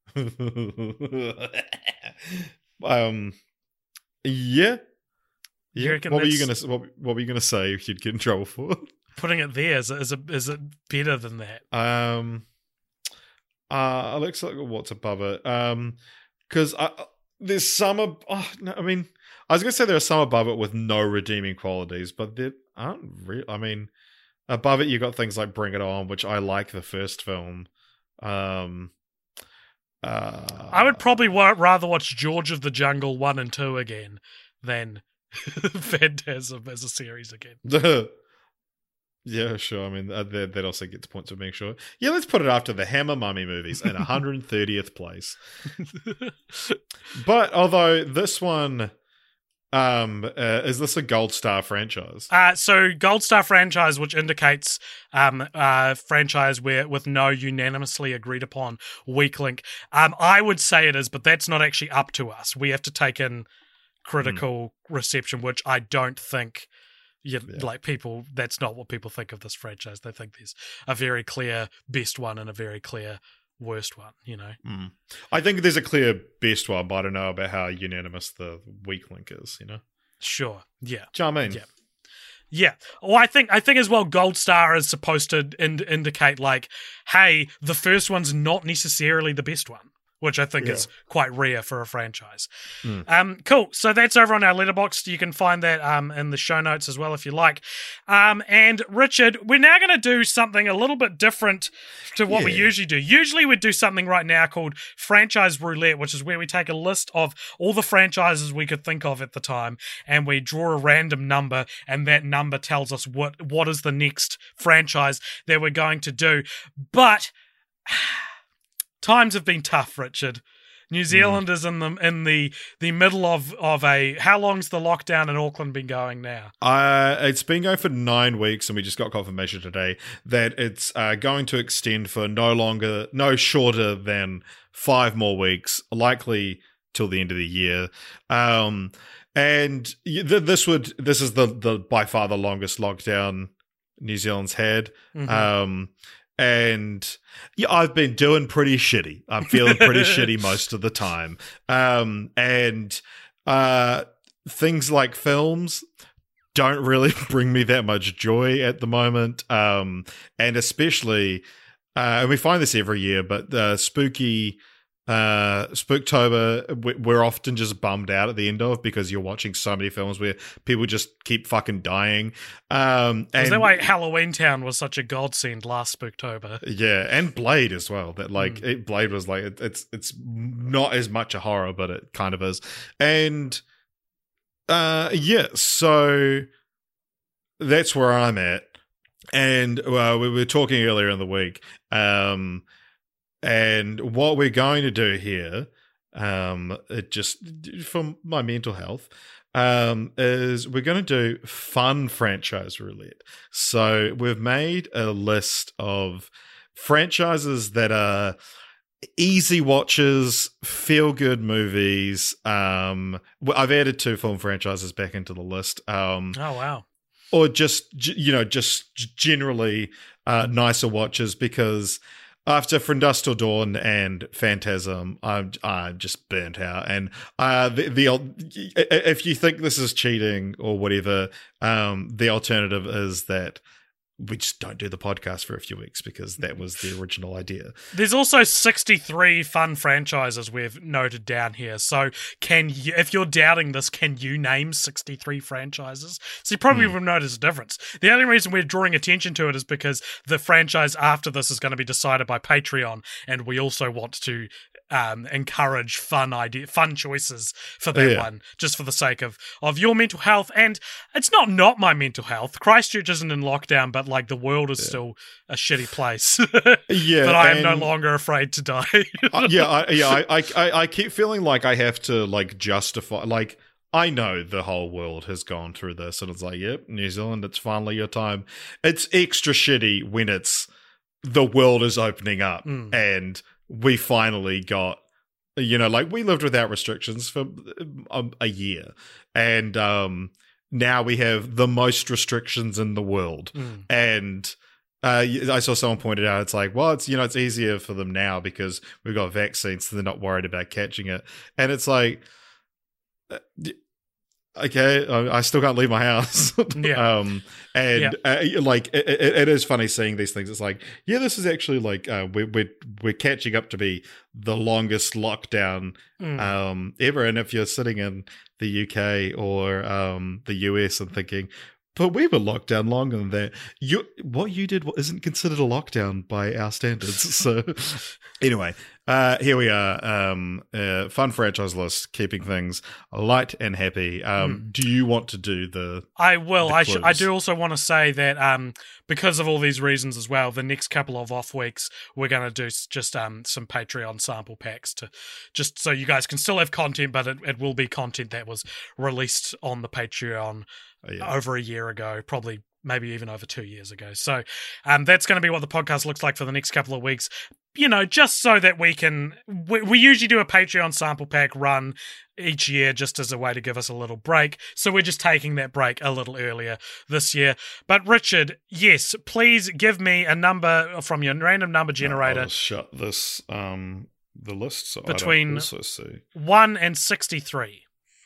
um, yeah. You Yeah. reckon What were you that's- gonna what, what were you gonna say you'd get in trouble for? Putting it there, is it, is it, is it better than that? Um, uh, let's look at what's above it. Um, because I there's some. Ab- oh, no, I mean, I was gonna say there are some above it with no redeeming qualities, but there aren't real. I mean, above it you got things like Bring It On, which I like the first film. Um, uh, I would probably wa- rather watch George of the Jungle one and two again than Phantasm as a series again. Yeah, sure. I mean, uh, that, that also gets points for being sure. Yeah, let's put it after the Hammer Mummy movies in one hundred thirtieth place. But although this one, um, uh, is this a Gold Star franchise? Uh, so Gold Star franchise, which indicates um, uh, franchise where with no unanimously agreed upon weak link. Um, I would say it is, but that's not actually up to us. We have to take in critical mm. reception, which I don't think. You, Yeah. Like people, that's not what people think of this franchise. They think there's a very clear best one and a very clear worst one, you know? Mm. I think there's a clear best one, but I don't know about how unanimous the weak link is, you know? Sure, yeah. Do you know what I mean? Yeah. Yeah. Well, I think I think as well, Gold Star is supposed to ind- indicate like, hey, the first one's not necessarily the best one, which I think Yeah. is quite rare for a franchise. Mm. Um, cool. So that's over on our letterbox. You can find that um, in the show notes as well if you like. Um, and Richard, we're now going to do something a little bit different to what we Yeah. usually do. Usually we'd do something right now called Franchise Roulette, which is where we take a list of all the franchises we could think of at the time and we draw a random number, and that number tells us what what is the next franchise that we're going to do. But times have been tough, Richard. New Zealand mm. is in the in the, the middle of, of a... How long's the lockdown in Auckland been going now? Uh, it's been going for nine weeks, and we just got confirmation today that it's uh, going to extend for no longer, no shorter than five more weeks, likely till the end of the year. Um, and th- this would this is the the by far the longest lockdown New Zealand's had. Mm-hmm. Um, and yeah, I've been doing pretty shitty. I'm feeling pretty shitty most of the time. Um, and uh, things like films don't really bring me that much joy at the moment. Um, and especially, uh, and we find this every year, but uh, spooky, uh, Spooktober, we're often just bummed out at the end of because you're watching so many films where people just keep fucking dying. Um, and Is that why Halloween Town was such a godsend last Spooktober? Yeah, and Blade as well. That like mm. it, Blade was like it, it's it's not as much a horror, but it kind of is. And uh, yeah, so that's where I'm at. And uh, we were talking earlier in the week. Um, And what we're going to do here, um, it just for my mental health, um, is we're going to do fun franchise roulette. So we've made a list of franchises that are easy watches, feel good movies. Um, I've added two film franchises back into the list. Um, oh wow! Or just you know, just generally uh, nicer watches because. After From Dusk Till Dawn and Phantasm, I'm I'm just burnt out. And uh, the the if you think this is cheating or whatever, um, the alternative is that we just don't do the podcast for a few weeks because that was the original idea. There's also sixty-three fun franchises we've noted down here. So can you, if you're doubting this, can you name sixty-three franchises? So you probably mm. will notice a difference. The only reason we're drawing attention to it is because the franchise after this is going to be decided by Patreon, and we also want to um, encourage fun idea, fun choices for that yeah. one, just for the sake of, of your mental health. And it's not not my mental health. Christchurch isn't in lockdown, but like the world is yeah. still a shitty place. yeah, but I am no longer afraid to die. uh, yeah, I, yeah. I, I I keep feeling like I have to like justify. Like I know the whole world has gone through this, and it's like, yep, New Zealand, it's finally your time. It's extra shitty when it's the world is opening up mm. and we finally got. You know, like we lived without restrictions for a, a year, and um. Now we have the most restrictions in the world. Mm. And uh, I saw someone pointed out, it's like, well, it's, you know, it's easier for them now because we've got vaccines, so they're not worried about catching it. And it's like, okay, I still can't leave my house. Yeah. um, and yeah. uh, like, it, it, it is funny seeing these things. It's like, yeah, this is actually like, uh, we're, we're, we're catching up to be the longest lockdown mm. um, ever. And if you're sitting in the U K or um, the U S and thinking, but we were locked down longer than that. You, what you did isn't considered a lockdown by our standards. So anyway, uh, here we are. Um, uh, fun franchise list, keeping things light and happy. Um, mm. Do you want to do the I will. the I, sh- I do also want to say that um, because of all these reasons as well, the next couple of off weeks, we're going to do just um, some Patreon sample packs to just so you guys can still have content, but it, it will be content that was released on the Patreon Oh, yeah. over a year ago, probably maybe even over two years ago. So um, that's going to be what the podcast looks like for the next couple of weeks. You know, just so that we can, we, we usually do a Patreon sample pack run each year just as a way to give us a little break. So we're just taking that break a little earlier this year. But Richard, yes, please give me a number from your random number generator. I'll shut this, um, the list so between I don't also see. one and sixty-three.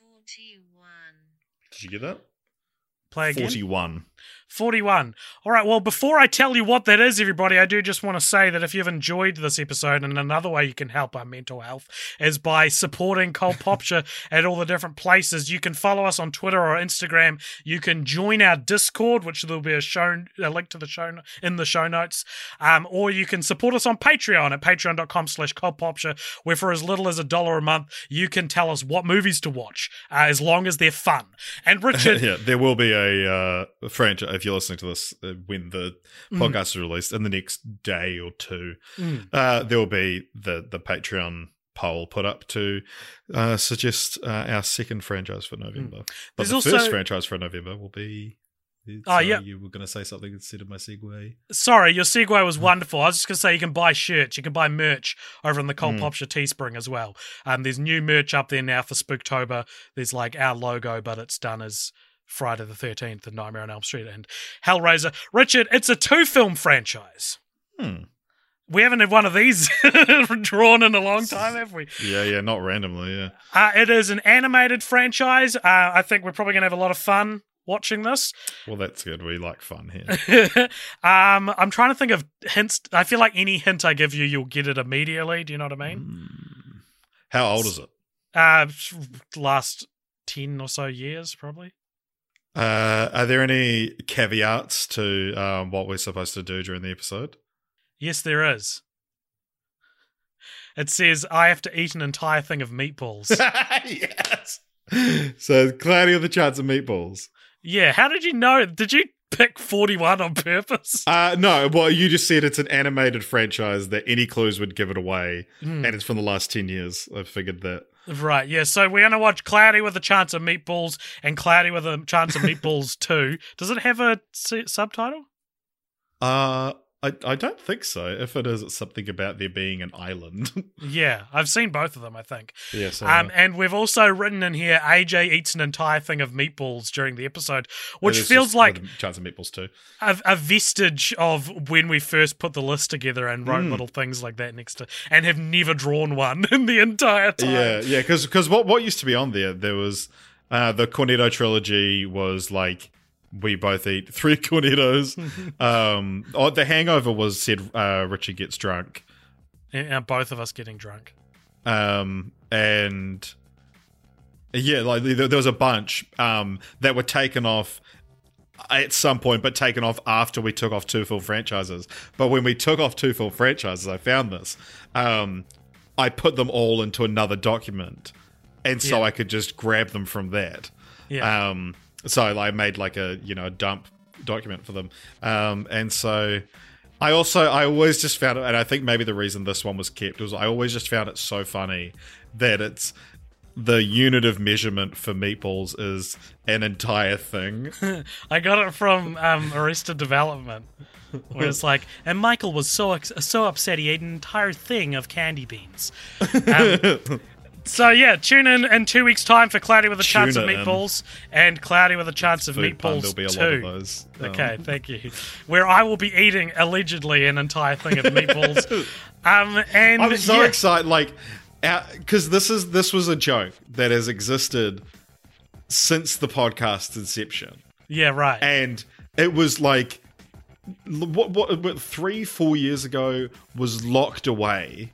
forty-one. Did you get that? Play again. forty-one. forty-one. All right, well, before I tell you what that is, everybody, I do just want to say that if you've enjoyed this episode, and another way you can help our mental health is by supporting Cult Popture at all the different places. You can follow us on Twitter or Instagram. You can join our Discord, which there'll be a show a link to the show in the show notes. Um, or you can support us on Patreon at patreon.com slash Cult Popture, where for as little as a dollar a month, you can tell us what movies to watch, uh, as long as they're fun. And Richard... yeah, there will be a uh, franchise, if you're listening to this uh, when the podcast mm. is released in the next day or two, mm. uh, there will be the, the Patreon poll put up to uh, suggest uh, our second franchise for November. Mm. But the also... first franchise for November will be... Oh, yeah. You were going to say something instead of my segue. Sorry, your segue was wonderful. I was just going to say you can buy shirts, you can buy merch over on the Cult Mm. Popture Teespring as well. Um, there's new merch up there now for Spooktober. There's like our logo, but it's done as Friday the thirteenth and Nightmare on Elm Street and Hellraiser. Richard, it's a two-film franchise. Hmm. We haven't had one of these drawn in a long time, have we? Yeah, yeah, not randomly, yeah. Uh, it is an animated franchise. Uh, I think we're probably going to have a lot of fun watching this. Well, that's good. We like fun here. um, I'm trying to think of hints. I feel like any hint I give you, you'll get it immediately. Do you know what I mean? Mm. How old is it? Uh, last ten or so years, probably. Uh, are there any caveats to um, what we're supposed to do during the episode? Yes, there is. It says, I have to eat an entire thing of meatballs. Yes. So, Cloudy with a Chance of Meatballs. Yeah, how did you know? Did you pick forty-one on purpose? Uh, no, well, you just said it's an animated franchise that any clues would give it away, Mm. and it's from the last ten years. I figured that. Right, yeah, so we're going to watch Cloudy with a Chance of Meatballs and Cloudy with a Chance of Meatballs two. Does it have a s- subtitle? Uh, I, I don't think so. If it is, it's something about there being an island. Yeah, I've seen both of them, I think. Yes. Um, and we've also written in here, A J eats an entire thing of meatballs during the episode, which feels like Chance of Meatballs too. a, a vestige of when we first put the list together and wrote Mm. little things like that next to, and have never drawn one in the entire time. Yeah, yeah, because what what used to be on there, there was uh, the Cornetto trilogy was like we both eat three Cornettos. um, oh, the Hangover was said uh, Richard gets drunk, And, and both of us getting drunk. um, and yeah, like there, there was a bunch um, that were taken off at some point, but taken off after we took off two full franchises. But when we took off two full franchises, I found this. Um, I put them all into another document, and so Yeah. I could just grab them from that. Yeah. Um, so I made like a you know a dump document for them, um, and so I also I always just found it, and I think maybe the reason this one was kept was I always just found it so funny that it's the unit of measurement for meatballs is an entire thing. I got it from um, Arrested Development, where it's like, and Michael was so ex- so upset he ate an entire thing of candy beans. Um, so yeah, tune in in two weeks' time for Cloudy with a Chance of Tune in. Meatballs and Cloudy with a Chance of Food pun, Meatballs there'll be a two. lot of those. Um, Okay, thank you. Where I will be eating allegedly an entire thing of meatballs. um, and I'm so yeah, excited, like, because this is this was a joke that has existed since the podcast's inception, yeah, right. and it was like, l- what, what, what three, four years ago was locked away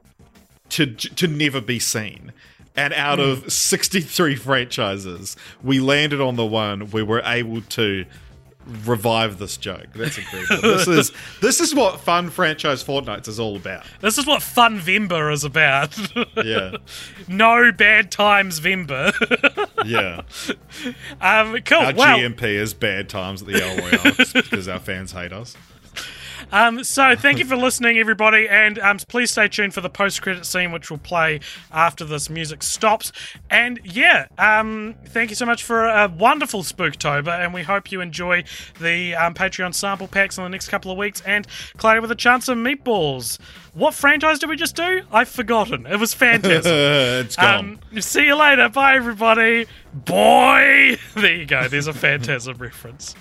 to to never be seen. And out of sixty-three franchises, we landed on the one where we're able to revive this joke. That's incredible. this is this is what Fun Franchise Fortnights is all about. This is what Fun Vember is about. Yeah, No bad times Vember. yeah. um, cool. Our Well, G M P is bad times at the El Royale just because our fans hate us. Um, so thank you for listening, everybody, and um, please stay tuned for the post-credit scene, which will play after this music stops. And yeah, um, thank you so much for a wonderful Spooktober, and we hope you enjoy the um, Patreon sample packs in the next couple of weeks, and Cloudy with a Chance of Meatballs. What franchise did we just do? I've forgotten. It was fantastic. It's gone. Um, see you later. Bye, everybody. Boy! There you go. There's a Phantasm reference.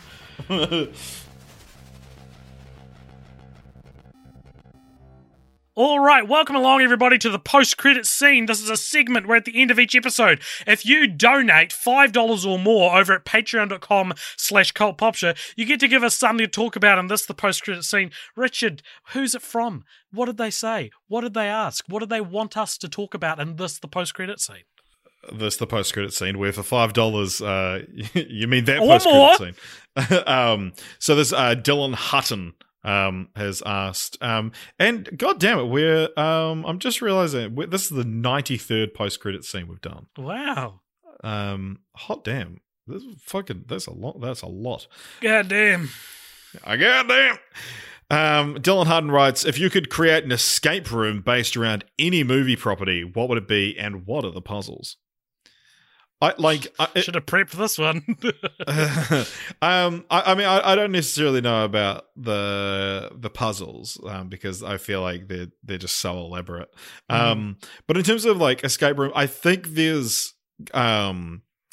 All right, welcome along, everybody, to the post-credit scene. This is a segment where at the end of each episode, if you donate five dollars or more over at patreon.com slash cultpopture, you get to give us something to talk about in this, the post-credit scene. Richard, who's it from? What did they say? What did they ask? What did they want us to talk about in this, the post-credit scene? This the post credit scene where for five dollars, uh, you mean that Or post more. credit scene? um, so this uh, Dylan Hutton um has asked, um, and god damn it, we're um, I'm just realizing we're, this is the ninety-third post credit scene we've done. Wow. Um, hot damn, this is fucking that's a lot. That's a lot. God damn. I goddamn. Um, Dylan Hutton writes, if you could create an escape room based around any movie property, what would it be, and what are the puzzles? I like. I, it- Should have prepped this one. um, I, I mean, I, I don't necessarily know about the the puzzles um, because I feel like they're they're just so elaborate. Um, but in terms of like escape room, I think there's um,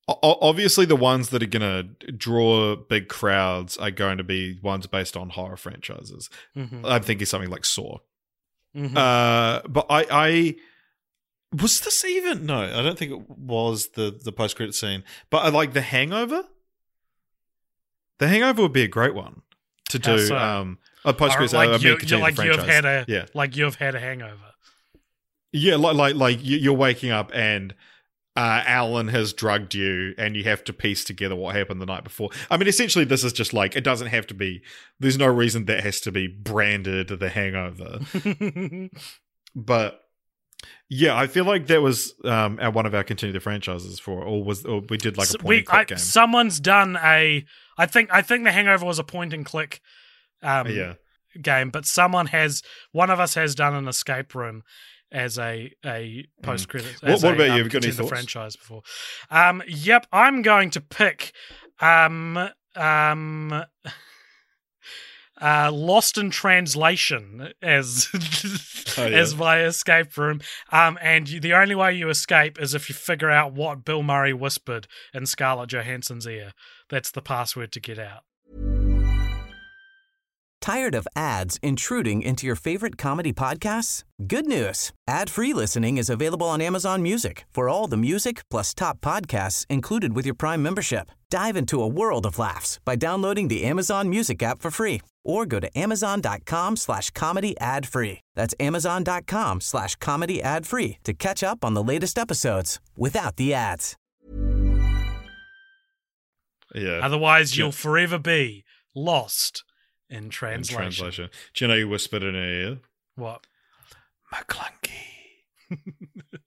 O- obviously, the ones that are going to draw big crowds are going to be ones based on horror franchises. Mm-hmm. I'm thinking something like Saw. Mm-hmm. Uh, but I, I was this even? No, I don't think it was the the post credit scene. But I like The Hangover. The Hangover would be a great one to How do. so? Um, a post credit. like I mean, you, continue like the you've franchise. had a yeah, like you've had a hangover. yeah, like like like you- you're waking up and. Uh, Alan has drugged you, and you have to piece together what happened the night before. I mean, essentially, this is just like it doesn't have to be. There's no reason that has to be branded The Hangover. But yeah, I feel like that was um, our, one of our continue the franchises for, or was or we did like a So point we, and click I, game. Someone's done a. I think I think The Hangover was a point and click. Um, yeah, game, but someone has. One of us has done an escape room. As a a post credit. What- what about you? Have you got any the thoughts? franchise before? Um, yep, I'm going to pick um um uh Lost in Translation as Oh, yeah. as my escape room. Um, and you, the only way you escape is if you figure out what Bill Murray whispered in Scarlett Johansson's ear. That's the password to get out. Tired of ads intruding into your favorite comedy podcasts? Good news. Ad-free listening is available on Amazon Music for all the music plus top podcasts included with your Prime membership. Dive into a world of laughs by downloading the Amazon Music app for free or go to amazon.com slash comedy ad free. That's amazon.com slash comedy ad free to catch up on the latest episodes without the ads. yeah. Otherwise, Yeah. you'll forever be lost in In translation. translation. Do you know you whispered in her ear? What? McClunky.